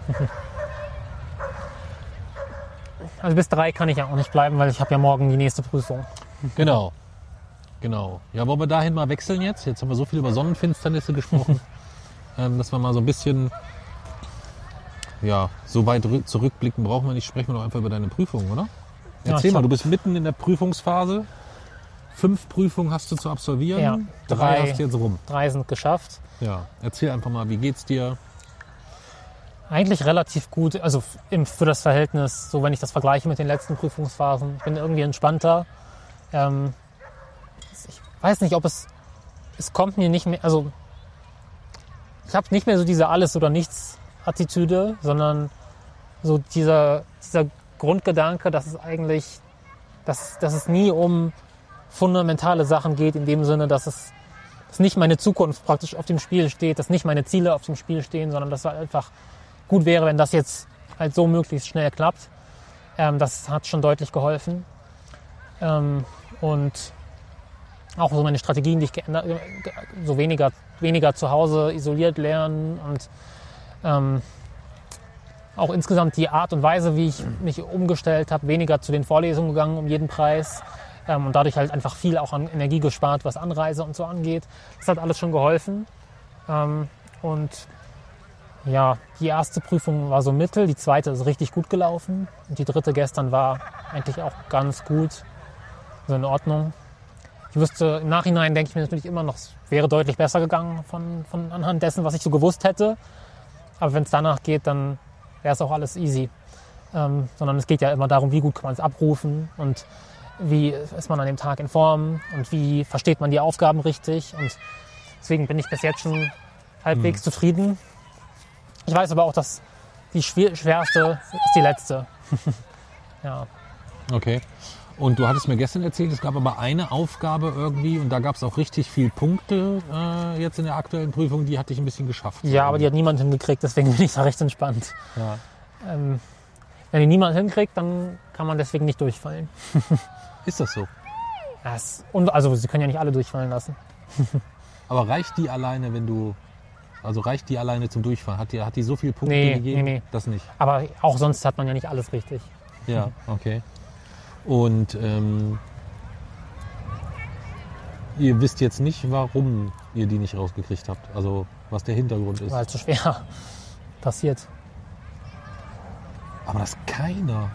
Also bis drei kann ich ja auch nicht bleiben, weil ich habe ja morgen die nächste Prüfung. Genau. Genau. Ja, wollen wir dahin mal wechseln jetzt? Jetzt haben wir so viel über Sonnenfinsternisse gesprochen, ähm, dass wir mal so ein bisschen, ja, so weit rü- zurückblicken brauchen wir nicht. Sprechen wir doch einfach über deine Prüfung, oder? Ja, Erzähl ich mal, hab- du bist mitten in der Prüfungsphase. Fünf Prüfungen hast du zu absolvieren. Ja, Drei drei. hast du jetzt rum. Drei sind geschafft. Ja. Erzähl einfach mal, wie geht's dir? Eigentlich relativ gut, also f- im, für das Verhältnis, so wenn ich das vergleiche mit den letzten Prüfungsphasen. Ich bin irgendwie entspannter. Ähm, ich weiß nicht, ob es, es kommt mir nicht mehr, also ich habe nicht mehr so diese Alles- oder Nichts-Attitüde, sondern so dieser, dieser Grundgedanke, dass es eigentlich, dass, dass es nie um fundamentale Sachen geht, in dem Sinne, dass es dass nicht meine Zukunft praktisch auf dem Spiel steht, dass nicht meine Ziele auf dem Spiel stehen, sondern dass es einfach gut wäre, wenn das jetzt halt so möglichst schnell klappt. Ähm, das hat schon deutlich geholfen. Ähm, und auch so meine Strategien, die ich geändert, so weniger, weniger zu Hause isoliert lernen und ähm, auch insgesamt die Art und Weise, wie ich mich umgestellt habe, weniger zu den Vorlesungen gegangen um jeden Preis ähm, und dadurch halt einfach viel auch an Energie gespart, was Anreise und so angeht. Das hat alles schon geholfen. Ähm, und ja, die erste Prüfung war so mittel, die zweite ist richtig gut gelaufen und die dritte gestern war eigentlich auch ganz gut, so in Ordnung. Ich wüsste, im Nachhinein denke ich mir natürlich immer noch, es wäre deutlich besser gegangen von, von anhand dessen, was ich so gewusst hätte. Aber wenn es danach geht, dann wäre es auch alles easy. Ähm, sondern es geht ja immer darum, wie gut kann man es abrufen und wie ist man an dem Tag in Form und wie versteht man die Aufgaben richtig. Und deswegen bin ich bis jetzt schon halbwegs Mhm. zufrieden. Ich weiß aber auch, dass die schwer, schwerste ist die letzte. Ja. Okay. Und du hattest mir gestern erzählt, es gab aber eine Aufgabe irgendwie und da gab es auch richtig viel Punkte äh, jetzt in der aktuellen Prüfung, die hatte ich ein bisschen geschafft. ja, aber die hat niemand hingekriegt, deswegen bin ich da recht entspannt. Ja. Ähm, wenn die niemand hinkriegt, dann kann man deswegen nicht durchfallen. Ist das so? Das, und, also sie können ja nicht alle durchfallen lassen. Aber reicht die alleine, wenn du, also reicht die alleine zum Durchfahren? Hat die, hat die so viele Punkte Nee, gegeben? nee, nee. Das nicht. Aber auch sonst hat man ja nicht alles richtig. Ja, okay. Und ähm, ihr wisst jetzt nicht, warum ihr die nicht rausgekriegt habt. Also was der Hintergrund ist. Weil es so schwer passiert. Aber das keiner.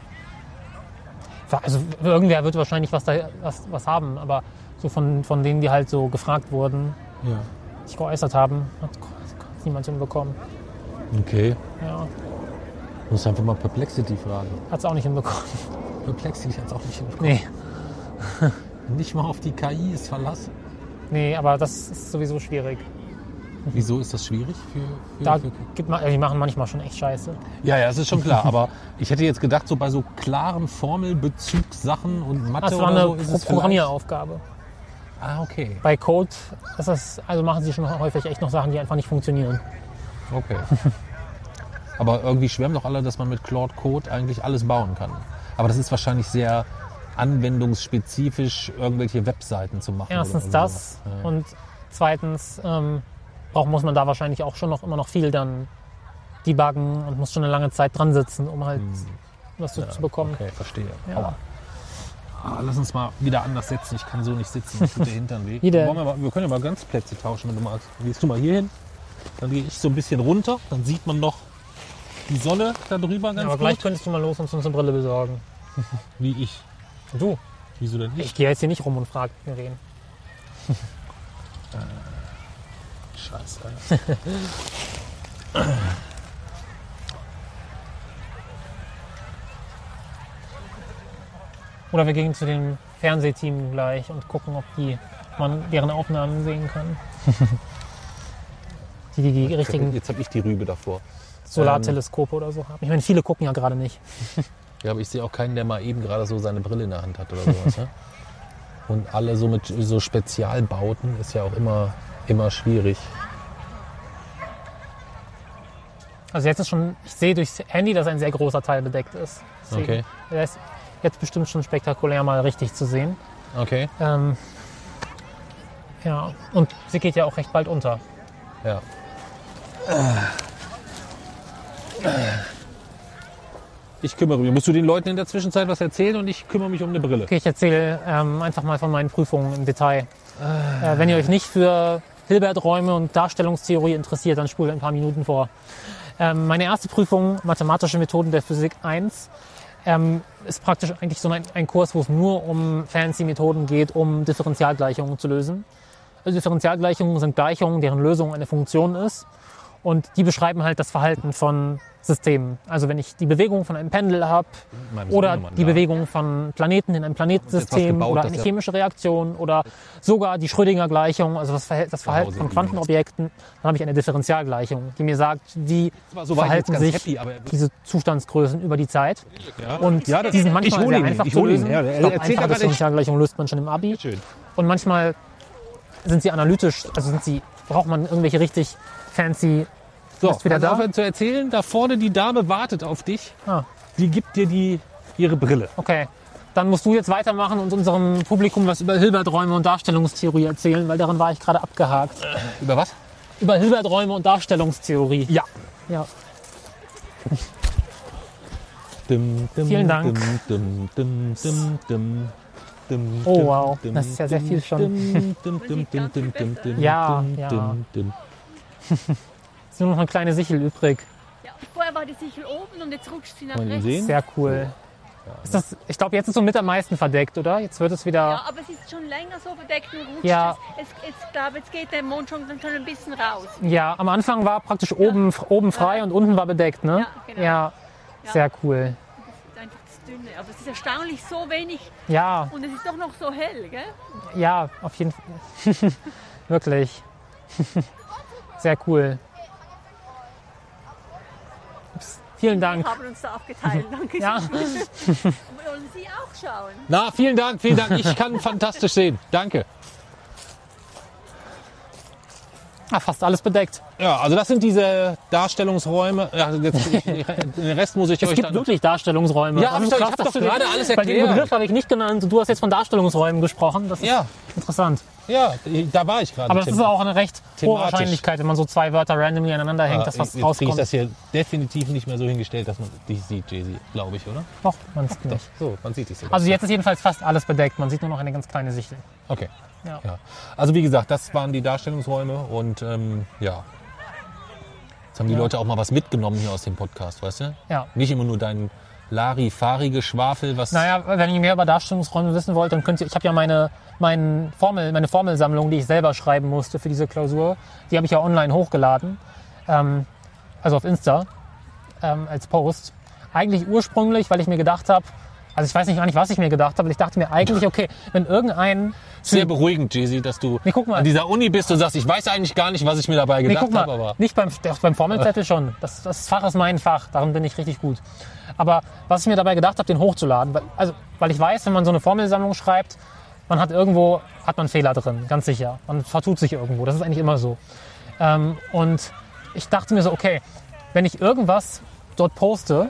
Also irgendwer wird wahrscheinlich was, da, was, was haben, aber so von, von denen, die halt so gefragt wurden, Ja. sich geäußert haben, hat hat niemand hinbekommen. Okay. Ja, Muss einfach mal Perplexity fragen. hat es auch nicht hinbekommen. Perplexity hat es auch nicht hinbekommen. Nee, Nicht mal auf die K I ist Verlass. nee, aber das ist sowieso schwierig. Wieso ist das schwierig? Für, für, Da für gibt man, die machen manchmal schon echt Scheiße. ja, ja, das ist schon klar. Aber ich hätte jetzt gedacht, so bei so klaren Formelbezugssachen und Mathe Das war oder eine so ist Pro es Programmieraufgabe. Ah, okay. Bei Code ist das, also machen sie schon häufig echt noch Sachen, die einfach nicht funktionieren. Okay. Aber irgendwie schwärmen doch alle, dass man mit Claude Code eigentlich alles bauen kann. Aber das ist wahrscheinlich sehr anwendungsspezifisch, irgendwelche Webseiten zu machen. Erstens oder das sowas. Ja. und zweitens ähm, braucht, muss man da wahrscheinlich auch schon noch immer noch viel dann debuggen und muss schon eine lange Zeit dran sitzen, um halt was so Ja, zu bekommen. Okay, verstehe. Ja. Aua. Ah, lass uns mal wieder anders setzen. Ich kann so nicht sitzen. Das tut der Hintern weh. Wie denn? Wollen wir, mal, wir können ja mal ganz Plätze tauschen, wenn du magst. Gehst du mal hier hin, dann gehe ich so ein bisschen runter. Dann sieht man noch die Sonne da drüber ganz Ja, aber gut. gleich könntest du mal los und uns eine Brille besorgen. Wie ich. Du, Wieso denn ich ich? gehe jetzt hier nicht rum und frage wen. Scheiße. Oder wir gehen zu dem Fernsehteam gleich und gucken, ob die, man deren Aufnahmen sehen kann. Die die, die richtigen Jetzt habe ich die Rübe davor. Solarteleskope oder so haben. Ich meine, viele gucken ja gerade nicht. Ja, aber ich sehe auch keinen, der mal eben gerade so seine Brille in der Hand hat oder sowas. Ne? Und alle so mit so Spezialbauten ist ja auch immer, immer schwierig. Also jetzt ist schon, ich sehe durchs Handy, dass ein sehr großer Teil bedeckt ist. Deswegen, Okay. Der ist jetzt bestimmt schon spektakulär mal richtig zu sehen. Okay. Ähm, ja, und sie geht ja auch recht bald unter. Ja. Ich kümmere mich. Musst du den Leuten in der Zwischenzeit was erzählen und ich kümmere mich um eine Brille. Okay, ich erzähle ähm, einfach mal von meinen Prüfungen im Detail. Äh, wenn ihr euch nicht für Hilbert-Räume und Darstellungstheorie interessiert, dann spult ein paar Minuten vor. Ähm, meine erste Prüfung, Mathematische Methoden der Physik eins, ähm, ist praktisch eigentlich so ein, ein Kurs, wo es nur um fancy Methoden geht, um Differentialgleichungen zu lösen. Also Differentialgleichungen sind Gleichungen, deren Lösung eine Funktion ist. Und die beschreiben halt das Verhalten von Systemen. Also wenn ich die Bewegung von einem Pendel habe Meinem oder Sohnemann, die ja. Bewegung von Planeten in einem Planetensystem gebaut, oder dass eine der- chemische Reaktion oder sogar die Schrödinger-Gleichung, also das Verhält- das Verhalten Hause von liegen. Quantenobjekten, dann habe ich eine Differentialgleichung, die mir sagt, wie war so weit verhalten jetzt ganz sich happy, aber- diese Zustandsgrößen über die Zeit. Ja. Und Ja, das- die sind ich manchmal hol sehr ihn, einfach ich zu hol ihn, lösen. ja. Ich Er glaube, erzählt einfache aber nicht- Differentialgleichungen löst man schon im Abi. Schön. Und manchmal sind sie analytisch, also sind sie, braucht man irgendwelche richtig fancy. So, Bist wieder pass da? aufhören zu erzählen. Da vorne die Dame wartet auf dich. Ah, Die gibt dir die, ihre Brille. okay. Dann musst du jetzt weitermachen und unserem Publikum was über Hilberträume und Darstellungstheorie erzählen, weil daran war ich gerade abgehakt. Über was? Über Hilberträume und Darstellungstheorie. Ja. Ja. Dim, dim, Vielen Dank. Dim, dim, dim, dim, dim, Oh, dim, wow. dim, Das ist ja sehr dim, viel schon. dim, dim, dim, dim, dim, dim, dim, Ja, dim, ja. dim, dim. Ist nur noch eine kleine Sichel übrig. Ja, vorher war die Sichel oben und jetzt rutscht sie nach Wollen wir ihn rechts. sehen? Sehr cool. Ist das, ich glaube, jetzt ist so mit am meisten verdeckt, oder? Jetzt wird es wieder. Ja, aber es ist schon länger so verdeckt und rutscht Ja. es. Es, es, glaube, jetzt geht der Mond schon, dann schon ein bisschen raus. Ja, am Anfang war praktisch oben, oben frei und unten war bedeckt, ne? Ja, genau. Ja, sehr cool. Das ist einfach das Dünne. Aber es ist erstaunlich so wenig Ja, und es ist doch noch so hell, gell? ja, auf jeden Fall. Wirklich. Sehr cool. Ups. Vielen Wir Dank. haben uns da aufgeteilt. Danke. Ja. Wollen Sie auch schauen? Na, vielen Dank, vielen Dank. Ich kann fantastisch sehen. Danke. Ah, fast alles bedeckt. Ja, also das sind diese Darstellungsräume. Ja, jetzt, ich, den Rest muss ich Es euch gibt dann... wirklich Darstellungsräume. Ja, Das hab ist ich doch- ich krass, hab dass doch du den- gerade alles Weil den erklärt. Begriff habe ich nicht genannt und du hast jetzt von Darstellungsräumen gesprochen. Das ist Ja, interessant. ja, da war ich gerade. Aber das ist auch eine recht hohe thematisch. Wahrscheinlichkeit, wenn man so zwei Wörter randomly aneinander hängt, dass was Jetzt kriege ich rauskommt. das hier definitiv nicht mehr so hingestellt, dass man dich sieht, Jay-Z, glaube ich, oder? Doch, man sieht nicht. So, man sieht dich sogar. Also jetzt ist jedenfalls fast alles bedeckt. Man sieht nur noch eine ganz kleine Sichel. Okay. Ja. Ja. Also wie gesagt, das waren die Darstellungsräume und ähm, ja. Jetzt haben die Ja. Leute auch mal was mitgenommen hier aus dem Podcast, weißt du? Ja. Nicht immer nur dein Larifari-Geschwafel, was... Naja, wenn ihr mehr über Darstellungsräume wissen wollt, dann könnt ihr, ich habe ja meine, mein Formel, meine Formelsammlung, die ich selber schreiben musste für diese Klausur, die habe ich ja online hochgeladen, ähm, also auf Insta, ähm, als Post. Eigentlich ursprünglich, weil ich mir gedacht habe, Also ich weiß nicht gar nicht, was ich mir gedacht habe. Ich dachte mir eigentlich, okay, wenn irgendein... Sehr beruhigend, Jesi, dass du Nee, guck mal. an dieser Uni bist und sagst, ich weiß eigentlich gar nicht, was ich mir dabei Nee, gedacht guck mal, habe. Aber nicht beim, doch, beim Formelzettel schon. Das, das Fach ist mein Fach, darin bin ich richtig gut. Aber was ich mir dabei gedacht habe, den hochzuladen, weil, also, weil ich weiß, wenn man so eine Formelsammlung schreibt, man hat irgendwo, hat man Fehler drin, ganz sicher. Man vertut sich irgendwo, das ist eigentlich immer so. Ähm, und ich dachte mir so, okay, wenn ich irgendwas dort poste,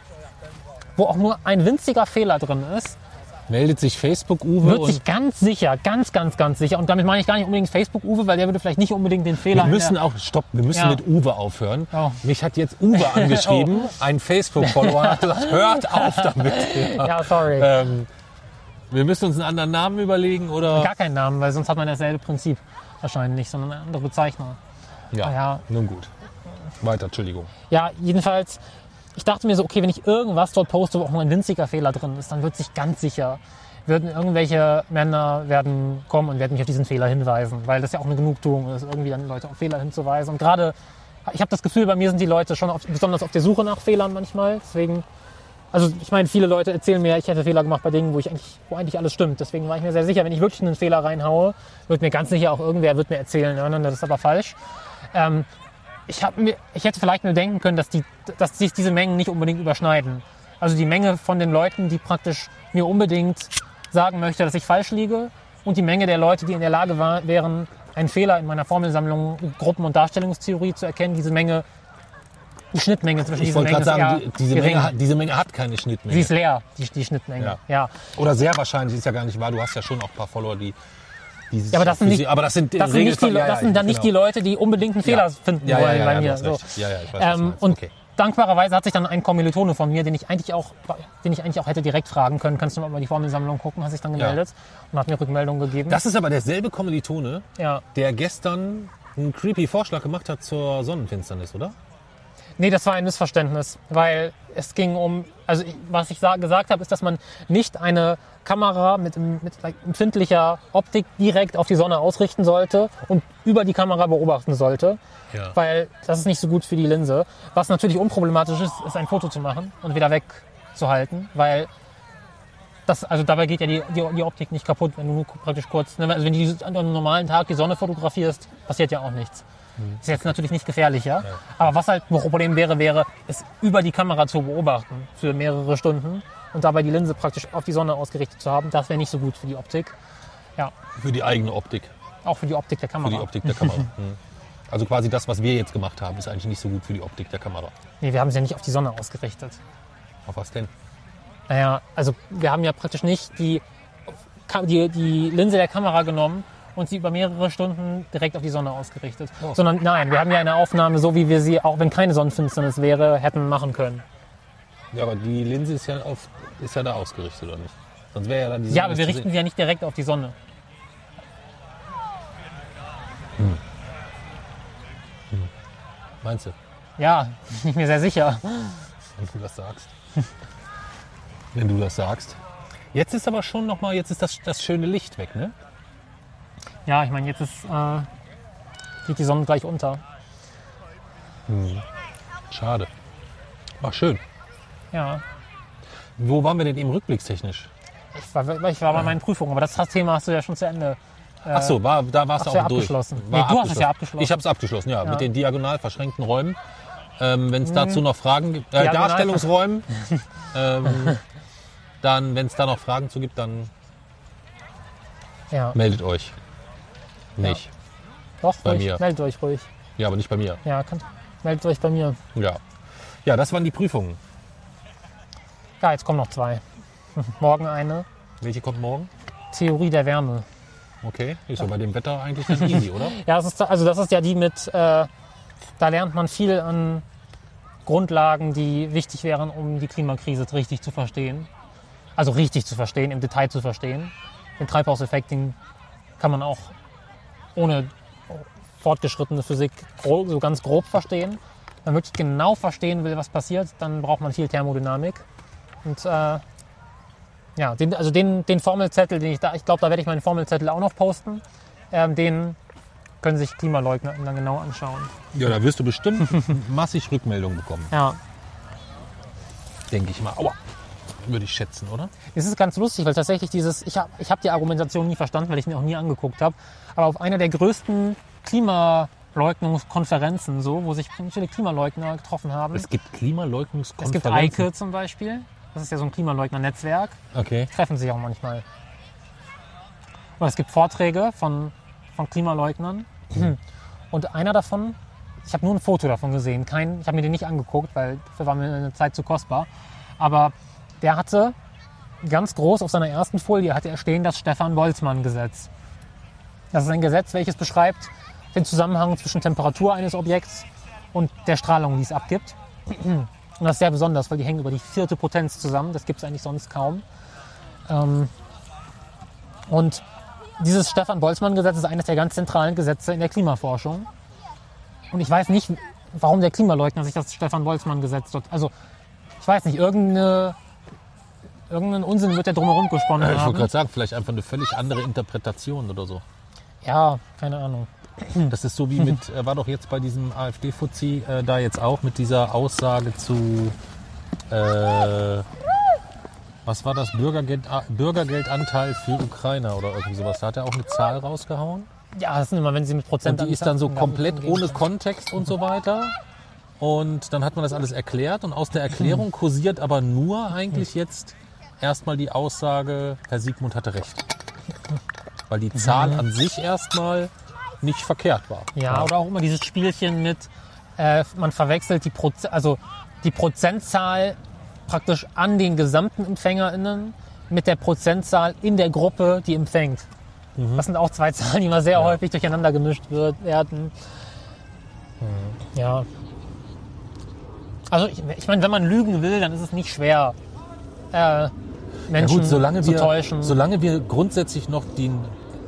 wo auch nur ein winziger Fehler drin ist, meldet sich Facebook-Uwe wird und sich ganz sicher, ganz, ganz, ganz sicher, und damit meine ich gar nicht unbedingt Facebook-Uwe, weil der würde vielleicht nicht unbedingt den Fehler... wir müssen in der- auch, stopp, wir müssen Ja. mit Uwe aufhören. Oh. Mich hat jetzt Uwe angeschrieben, ein Facebook-Follower, und hat gesagt, hört auf damit. Ja, sorry. Ähm, wir müssen uns einen anderen Namen überlegen, oder? Gar keinen Namen, weil sonst hat man dasselbe Prinzip wahrscheinlich, sondern eine andere Bezeichnung. Ja, Ah, ja. nun gut. Weiter, Entschuldigung. Ja, jedenfalls, ich dachte mir so, okay, wenn ich irgendwas dort poste, wo auch nur ein winziger Fehler drin ist, dann wird sich ganz sicher, würden irgendwelche Männer werden kommen und werden mich auf diesen Fehler hinweisen, weil das ja auch eine Genugtuung ist, irgendwie dann Leute auf Fehler hinzuweisen. Und gerade, ich habe das Gefühl, bei mir sind die Leute schon auf, besonders auf der Suche nach Fehlern manchmal, deswegen... Also ich meine, viele Leute erzählen mir, ich hätte Fehler gemacht bei Dingen, wo, ich eigentlich, wo eigentlich alles stimmt. Deswegen war ich mir sehr sicher, wenn ich wirklich einen Fehler reinhaue, wird mir ganz sicher auch irgendwer wird mir erzählen, ja, das ist aber falsch. Ähm, ich, hab mir, ich hätte vielleicht nur denken können, dass, die, dass sich diese Mengen nicht unbedingt überschneiden. Also die Menge von den Leuten, die praktisch mir unbedingt sagen möchte, dass ich falsch liege, und die Menge der Leute, die in der Lage war, wären, einen Fehler in meiner Formelsammlung Gruppen- und Darstellungstheorie zu erkennen, diese Menge... Die Schnittmenge zwischen Ich diesen wollte Mengen gerade ist sagen, eher die, diese, gering. Menge hat, diese Menge hat keine Schnittmenge. Sie ist leer, die, die Schnittmenge. Ja. Ja. Oder sehr wahrscheinlich, ist ja gar nicht wahr. Du hast ja schon auch ein paar Follower, die... die sich Ja, aber das sind für nicht- sie- aber das sind, im Das sind, nicht die, Regelfall- ja, das sind ja, dann nicht die genau. Leute, die unbedingt einen Fehler finden Ja, ja, wollen ja, bei ja, mir. du hast So. recht. Ja, ja, ich weiß, was du Ähm, meinst. und Okay. dankbarerweise hat sich dann ein Kommilitone von mir, den ich eigentlich auch, den ich eigentlich auch hätte direkt fragen können, kannst du mal über die Formelsammlung gucken, hat sich dann gemeldet und hat mir Rückmeldung gegeben. Das ist aber derselbe Kommilitone, ja. der gestern einen creepy Vorschlag gemacht hat zur Sonnenfinsternis, oder? Nee, das war ein Missverständnis, weil es ging um, also ich, was ich sa- gesagt habe, ist, dass man nicht eine Kamera mit, mit like, empfindlicher Optik direkt auf die Sonne ausrichten sollte und über die Kamera beobachten sollte, Ja. weil das ist nicht so gut für die Linse. Was natürlich unproblematisch ist, ist ein Foto zu machen und wieder wegzuhalten, weil das, also dabei geht ja die, die, die Optik nicht kaputt, wenn du nur praktisch kurz, ne, also wenn du an einem normalen Tag die Sonne fotografierst, passiert ja auch nichts. Ist jetzt natürlich nicht gefährlicher, ja. Aber was halt ein Problem wäre, wäre, es über die Kamera zu beobachten für mehrere Stunden und dabei die Linse praktisch auf die Sonne ausgerichtet zu haben. Das wäre nicht so gut für die Optik. Ja, Für die eigene Optik. auch für die Optik der Für Kamera. die Optik der Kamera. Mhm. Also quasi das, was wir jetzt gemacht haben, ist eigentlich nicht so gut für die Optik der Kamera. Nee, wir haben sie ja nicht auf die Sonne ausgerichtet. Auf was denn? Naja, also wir haben ja praktisch nicht die, die, die Linse der Kamera genommen und sie über mehrere Stunden direkt auf die Sonne ausgerichtet. Oh. Sondern nein, wir haben ja eine Aufnahme, so wie wir sie, auch wenn keine Sonnenfinsternis wäre, hätten machen können. Ja, aber die Linse ist ja, auf, ist ja da ausgerichtet, oder nicht? Sonst wäre ja dann die Sonne Ja, aber wir nicht zu richten sie ja nicht direkt auf die Sonne. sehen. Meinst du? Ja, bin ich mir sehr sicher. Wenn du das sagst. Wenn du das sagst. Jetzt ist aber schon noch mal, jetzt ist das, das schöne Licht weg, ne? Ja, ich meine, jetzt ist, äh, geht die Sonne gleich unter. Schade. Ach, schön. Ja, Wo waren wir denn eben rückblickstechnisch? ich war, ich war bei meinen Prüfungen, aber das Thema hast du ja schon zu Ende. Ach so, war, da warst hast du du auch ja durch. abgeschlossen. War Nee, du hast es ja abgeschlossen. Ich habe es abgeschlossen, ja, Ja. mit den diagonal verschränkten Räumen. Ähm, wenn es dazu noch Fragen gibt, äh, Diagonal- Darstellungsräumen, ähm, dann, wenn es da noch Fragen zu gibt, dann Ja, meldet euch. Nicht. doch, bei ruhig. mir. Meldet euch ruhig. Ja, aber nicht bei mir. Ja, könnt, meldet euch bei mir. Ja. Ja, das waren die Prüfungen. Ja, jetzt kommen noch zwei. Morgen eine. Welche kommt morgen? Theorie der Wärme. Okay, ist ja bei dem Wetter eigentlich ganz easy, oder? Ja, das ist, also das ist ja die mit, äh, da lernt man viel an Grundlagen, die wichtig wären, um die Klimakrise richtig zu verstehen. Also richtig zu verstehen, im Detail zu verstehen. Den Treibhauseffekt, den kann man auch ohne fortgeschrittene Physik gro- so ganz grob verstehen. Wenn man wirklich genau verstehen will, was passiert, dann braucht man viel Thermodynamik. Und äh, ja, den, also den, den Formelzettel, den ich da, ich glaube, da werde ich meinen Formelzettel auch noch posten. Ähm, den können sich Klimaleugner dann genau anschauen. Ja, da wirst du bestimmt massig Rückmeldungen bekommen, Ja, denke ich mal. Aua. würde ich schätzen, oder? Es ist ganz lustig, weil tatsächlich dieses, ich habe ich hab die Argumentation nie verstanden, weil ich mir auch nie angeguckt habe, aber auf einer der größten Klimaleugnungskonferenzen, so, wo sich viele Klimaleugner getroffen haben. Es gibt Klimaleugnungskonferenzen. Es gibt Eike zum Beispiel, das ist ja so ein Klimaleugner-Netzwerk, Okay. die treffen sich auch manchmal. Und es gibt Vorträge von, von Klimaleugnern und einer davon, ich habe nur ein Foto davon gesehen, kein, ich habe mir den nicht angeguckt, weil dafür war mir eine Zeit zu kostbar, aber der hatte ganz groß auf seiner ersten Folie hatte er stehen das Stefan-Boltzmann-Gesetz. Das ist ein Gesetz, welches beschreibt den Zusammenhang zwischen Temperatur eines Objekts und der Strahlung, die es abgibt. Und das ist sehr besonders, weil die hängen über die vierte Potenz zusammen. Das gibt es eigentlich sonst kaum. Und dieses Stefan-Boltzmann-Gesetz ist eines der ganz zentralen Gesetze in der Klimaforschung. Und ich weiß nicht, warum der Klimaleugner sich das Stefan-Boltzmann-Gesetz dort... Also, ich weiß nicht, irgendeine... Irgendeinen Unsinn wird der drumherum gesponnen Ich haben. wollte gerade sagen, vielleicht einfach eine völlig andere Interpretation oder so. Ja, keine Ahnung. Das ist so wie mit, äh, war doch jetzt bei diesem AfD-Fuzzi äh, da jetzt auch mit dieser Aussage zu, äh, was war das, Bürgergeld, äh, Bürgergeldanteil für Ukrainer oder irgendwie sowas. Da hat er auch eine Zahl rausgehauen. Ja, das sind immer, wenn sie mit Prozent... Und die ist dann so anfangen, komplett umgehen. ohne Kontext und so weiter. Und dann hat man das alles erklärt und aus der Erklärung kursiert aber nur eigentlich jetzt erstmal die Aussage, Herr Siegmund hatte recht. Weil die Zahl an sich erstmal nicht verkehrt war. Ja, oder auch immer dieses Spielchen mit, äh, man verwechselt die, Proze- also die Prozentzahl praktisch an den gesamten EmpfängerInnen mit der Prozentzahl in der Gruppe, die empfängt. Mhm. Das sind auch zwei Zahlen, die immer sehr Ja. häufig durcheinander gemischt wird, werden. Mhm. Ja. Also ich, ich meine, wenn man lügen will, dann ist es nicht schwer, äh, Menschen Ja gut, solange zu wir, täuschen. solange wir grundsätzlich noch den,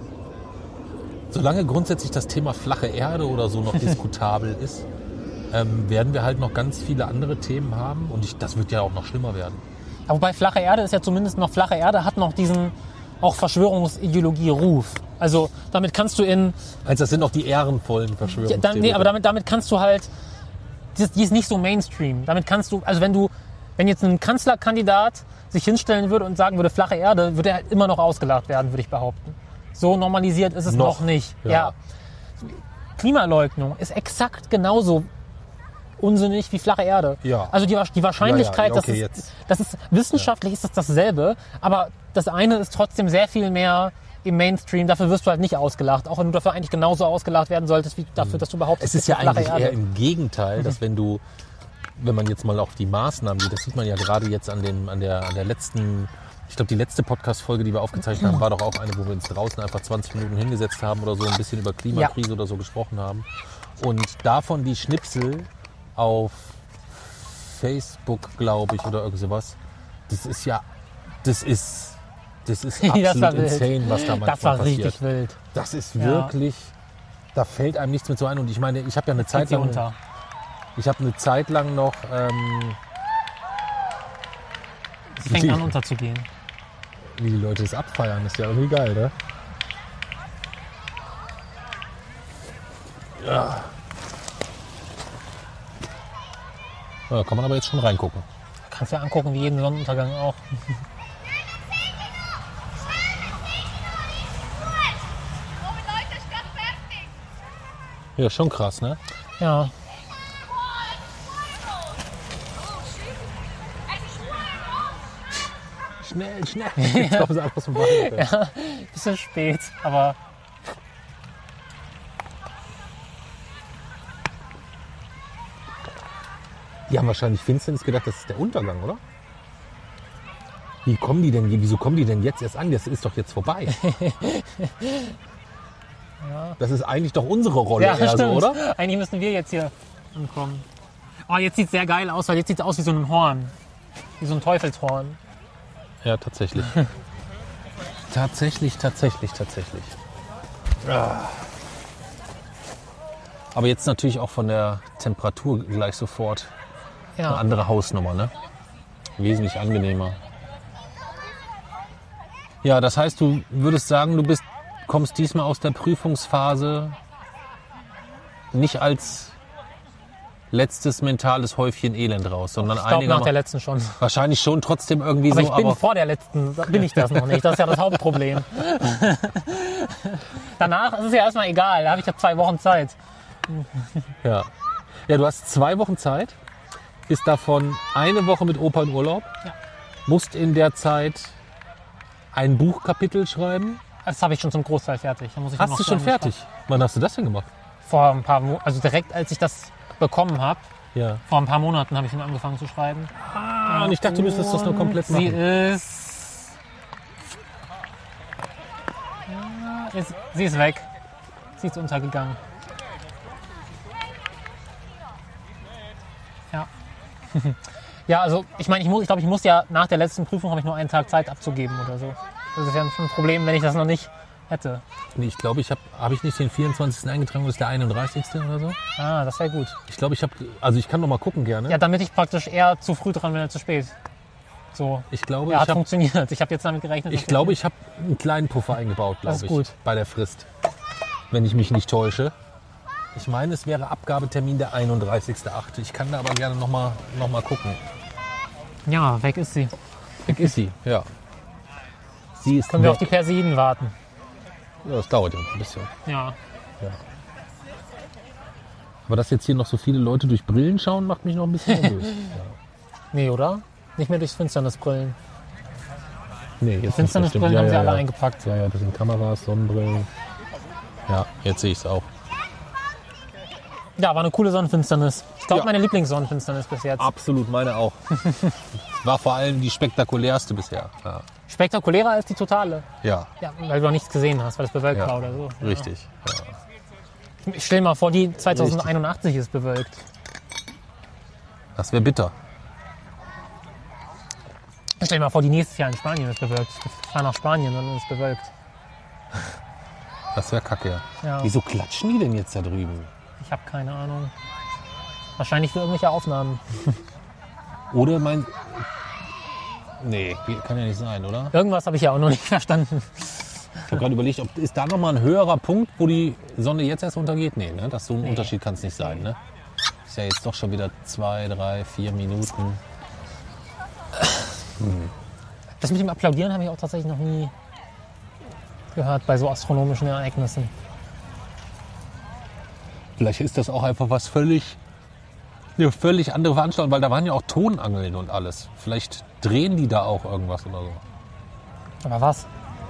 solange grundsätzlich das Thema flache Erde oder so noch diskutabel ist, ähm, werden wir halt noch ganz viele andere Themen haben und ich, das wird ja auch noch schlimmer werden. Ja, wobei flache Erde ist ja zumindest noch, flache Erde hat noch diesen auch Verschwörungsideologie-Ruf. Also damit kannst du in... Also das sind auch die ehrenvollen Ja, Verschwörungstheorien. dann, nee, aber damit, damit kannst du halt... Die ist, die ist nicht so Mainstream. Damit kannst du... Also wenn du... Wenn jetzt ein Kanzlerkandidat sich hinstellen würde und sagen würde, flache Erde, würde er halt immer noch ausgelacht werden, würde ich behaupten. So normalisiert ist es noch, Noch, nicht. ja. Ja. Klimaleugnung ist exakt genauso unsinnig wie flache Erde. Ja. Also die, die Wahrscheinlichkeit, Ja, ja, okay, dass, es, jetzt. dass es wissenschaftlich ist, das dasselbe, aber das eine ist trotzdem sehr viel mehr im Mainstream. Dafür wirst du halt nicht ausgelacht, auch wenn du dafür eigentlich genauso ausgelacht werden solltest, wie dafür, dass du behauptest, Es ist ja flache eigentlich Erde. eher im Gegenteil, dass wenn du, wenn man jetzt mal auf die Maßnahmen geht, das sieht man ja gerade jetzt an, dem, an, der, an der letzten, ich glaube die letzte Podcast-Folge, die wir aufgezeichnet haben, war doch auch eine, wo wir uns draußen einfach zwanzig Minuten hingesetzt haben oder so, ein bisschen über Klimakrise oder so gesprochen haben. Und davon die Schnipsel auf Facebook, glaube ich, oder irgend sowas, das ist ja, das ist, das ist Das absolut war wild. insane, was da manchmal Das war passiert. richtig wild. Das ist Ja. wirklich, da fällt einem nichts mehr so ein. Und ich meine, ich habe ja eine Zeit Geht sie lang, unter. ich habe eine Zeit lang noch, ähm, Es fängt die- an unterzugehen. wie die Leute das abfeiern, ist ja irgendwie geil, ne? Ja. Da kann man aber jetzt schon reingucken. Kannst ja angucken, wie jeden Sonnenuntergang auch. Ja, schon krass, ne? Ja. Schnell, schnell. Jetzt kommen sie einfach zum Bein. Ja, bisschen spät, aber Die haben wahrscheinlich Finsternis gedacht, das ist der Untergang, oder? Wie kommen die denn, wieso kommen die denn jetzt erst an? Das ist doch jetzt vorbei. Das ist eigentlich doch unsere Rolle ja, eher stimmt. so, oder? Eigentlich müssen wir jetzt hier ankommen. Oh, jetzt sieht es sehr geil aus, weil jetzt sieht es aus wie so ein Horn. Wie so ein Teufelshorn. Ja, tatsächlich. tatsächlich, tatsächlich, tatsächlich. Ah. Aber jetzt natürlich auch von der Temperatur gleich sofort eine Ja. andere Hausnummer, ne? Wesentlich angenehmer. Ja, das heißt, du würdest sagen, du bist, kommst diesmal aus der Prüfungsphase nicht als letztes mentales Häufchen Elend raus, sondern Ich glaube einige nach der letzten schon. wahrscheinlich schon trotzdem irgendwie Aber so. ich bin aber vor der letzten, bin ich das noch nicht. Das ist ja das Hauptproblem. Danach ist es ja erstmal egal, da habe ich ja zwei Wochen Zeit. ja. ja, du hast zwei Wochen Zeit, bist davon eine Woche mit Opa in Urlaub, Ja. musst in der Zeit ein Buchkapitel schreiben. Das habe ich schon zum Großteil fertig. Da muss ich Hast noch du schon sagen, fertig? Wann hast du das denn gemacht? Vor ein paar Monaten, also direkt als ich das bekommen habe, Ja. vor ein paar Monaten habe ich schon angefangen zu schreiben. Ah, und ich dachte, du müsstest das noch komplett Sie machen. ist, ja, ist... Sie ist weg. Sie ist untergegangen. Ja. Ja, also ich meine, ich, muss, ich glaube, ich muss ja nach der letzten Prüfung habe ich nur einen Tag Zeit abzugeben oder so. Das ist ja schon ein Problem, wenn ich das noch nicht hätte. Nee, ich glaube, ich habe habe ich nicht den vierundzwanzigsten eingetragen, das ist der einunddreißigste oder so? Ah, das wäre gut. Ich glaube, ich habe, also ich kann noch mal gucken gerne. Ja, damit ich praktisch eher zu früh dran bin als zu spät. So. Ich glaube, Ja, ich hat habe funktioniert. Ich habe jetzt damit gerechnet. ich dass glaube, ich habe einen kleinen Puffer eingebaut, Das glaube ist ich, gut. bei der Frist. Wenn ich mich nicht täusche. Ich meine, es wäre Abgabetermin der einunddreißigste achte Ich kann da aber gerne noch mal, noch mal gucken. Ja, weg ist sie. Weg ist sie, ja. Sie ist Können wir weg. auf die Persiden warten? Ja, das dauert ja ein bisschen. Ja. Aber dass jetzt hier noch so viele Leute durch Brillen schauen, macht mich noch ein bisschen nervös. ja. Nee, oder? Nicht mehr durchs Finsternisbrillen. Nee, jetzt nicht, das Finsternisbrillen stimmt. haben ja, sie ja, alle ja. eingepackt. Ja, ja, das sind Kameras, Sonnenbrillen. Ja, jetzt sehe ich es auch. Ja, war eine coole Sonnenfinsternis. Ich glaube, Ja. meine Lieblingssonnenfinsternis bis jetzt. Absolut, meine auch. War vor allem die spektakulärste bisher. Ja, Spektakulärer als die totale. ja Ja, weil du noch nichts gesehen hast, weil es bewölkt Ja. war oder so. richtig. Ja. Ja. Ich stell mal vor, die zweitausendeinundachtzig ist bewölkt. Das wäre bitter. Stell dir mal vor, die nächstes Jahr in Spanien ist bewölkt. Ich fahre nach Spanien und dann ist es bewölkt. Das wäre kacke. Ja. Ja. Wieso klatschen die denn jetzt da drüben? Ich habe keine Ahnung. Wahrscheinlich für irgendwelche Aufnahmen. Oder mein... Nee, kann ja nicht sein, oder? Irgendwas habe ich ja auch noch nicht verstanden. Ich habe gerade überlegt, ob, ist da nochmal ein höherer Punkt, wo die Sonne jetzt erst untergeht? Nee, ne? Das so ein Unterschied kann es nicht sein. Ne? Ist ja jetzt doch schon wieder zwei, drei, vier Minuten. Das mit dem Applaudieren habe ich auch tatsächlich noch nie gehört bei so astronomischen Ereignissen. Vielleicht ist das auch einfach was völlig, eine völlig andere Veranstaltung, weil da waren ja auch Tonangeln und alles. Vielleicht drehen die da auch irgendwas oder so. Aber was?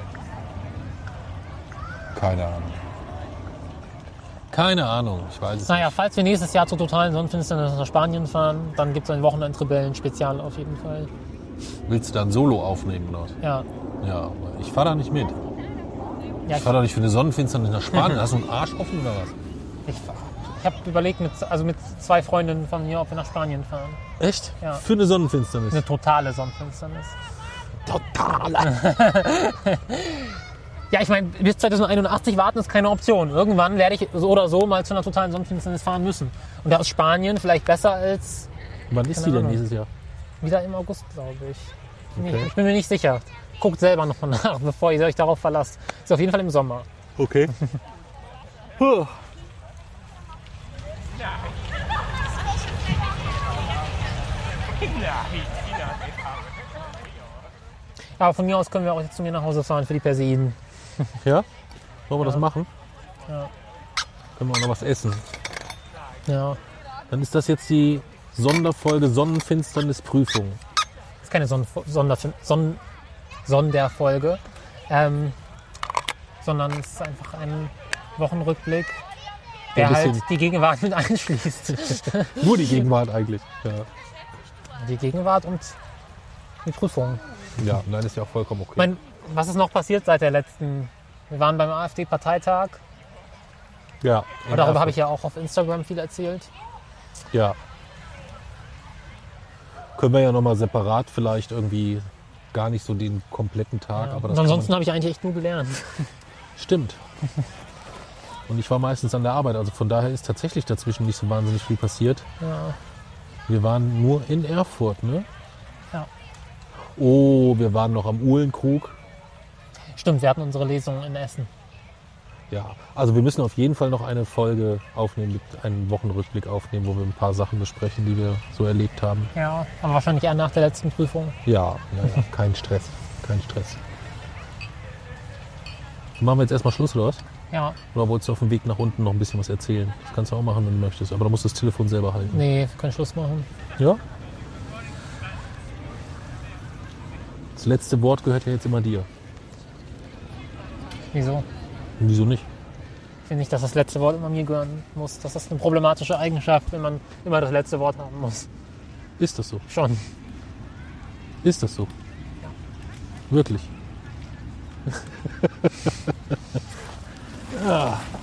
Keine Ahnung. Keine Ahnung, ich weiß es Naja, nicht. falls wir nächstes Jahr zur totalen Sonnenfinsternis nach Spanien fahren, dann gibt es ein Wochenend-Rebellen-Spezial auf jeden Fall. Willst du da ein Solo aufnehmen oder was? Ja. Ja, aber ich fahre da nicht mit. Ja, Ich fahre doch nicht für eine Sonnenfinsternis nach Spanien. Hast du einen Arsch offen oder was? ich ich habe überlegt, mit, also mit zwei Freundinnen von mir, ob wir nach Spanien fahren. Echt? Ja. Für eine Sonnenfinsternis? Eine totale Sonnenfinsternis. Totale. Ja, ich meine, bis zweitausendeinundachtzig warten ist keine Option. Irgendwann werde ich so oder so mal zu einer totalen Sonnenfinsternis fahren müssen. Und da ist Spanien vielleicht besser als Wann ist Keine die denn Ahnung. nächstes Jahr? wieder im August, glaube ich. Nee, Okay. ich bin mir nicht sicher. Guckt selber noch mal nach, bevor ihr euch darauf verlasst. Ist auf jeden Fall im Sommer. Okay. Aber von mir aus können wir auch jetzt zu mir nach Hause fahren für die Persiden. Ja? Wollen wir das machen? Ja. Können wir auch noch was essen. Ja. Dann ist das jetzt die Sonderfolge Sonnenfinsternisprüfung. Das ist keine Son Sonder Son Sonderfolge, ähm, sondern es ist einfach ein Wochenrückblick, der Ein halt bisschen- die Gegenwart mit einschließt. Nur die Gegenwart eigentlich. Ja, Die Gegenwart und die Prüfung. ja nein, ist ja auch vollkommen okay. Ich meine, was ist noch passiert seit der letzten? Wir waren beim AfD-Parteitag. ja, in Darüber habe Erfurt. ich ja auch auf Instagram viel erzählt. Ja. Können wir ja nochmal separat vielleicht irgendwie gar nicht so den kompletten Tag. Ja. Aber Und das ansonsten kann habe ich eigentlich echt nur gelernt. man, stimmt. Und ich war meistens an der Arbeit. Also von daher ist tatsächlich dazwischen nicht so wahnsinnig viel passiert. Ja. Wir waren nur in Erfurt, ne? Ja. Oh, wir waren noch am Uhlenkrug. Stimmt, wir hatten unsere Lesung in Essen. Ja, also wir müssen auf jeden Fall noch eine Folge aufnehmen, mit einen Wochenrückblick aufnehmen, wo wir ein paar Sachen besprechen, die wir so erlebt haben. Ja, aber wahrscheinlich eher nach der letzten Prüfung. Ja, ja, ja. Kein Stress. Kein Stress. Machen wir jetzt erstmal Schluss, oder was? Ja, Oder wolltest du auf dem Weg nach unten noch ein bisschen was erzählen? Das kannst du auch machen, wenn du möchtest. Aber du musst das Telefon selber halten. nee, wir können Schluss machen. Ja? Das letzte Wort gehört ja jetzt immer dir. Wieso? Wieso nicht? Ich finde nicht, dass das letzte Wort immer mir gehören muss. Das ist eine problematische Eigenschaft, wenn man immer das letzte Wort haben muss. Ist das so? Schon. Ist das so? Wirklich? Ja.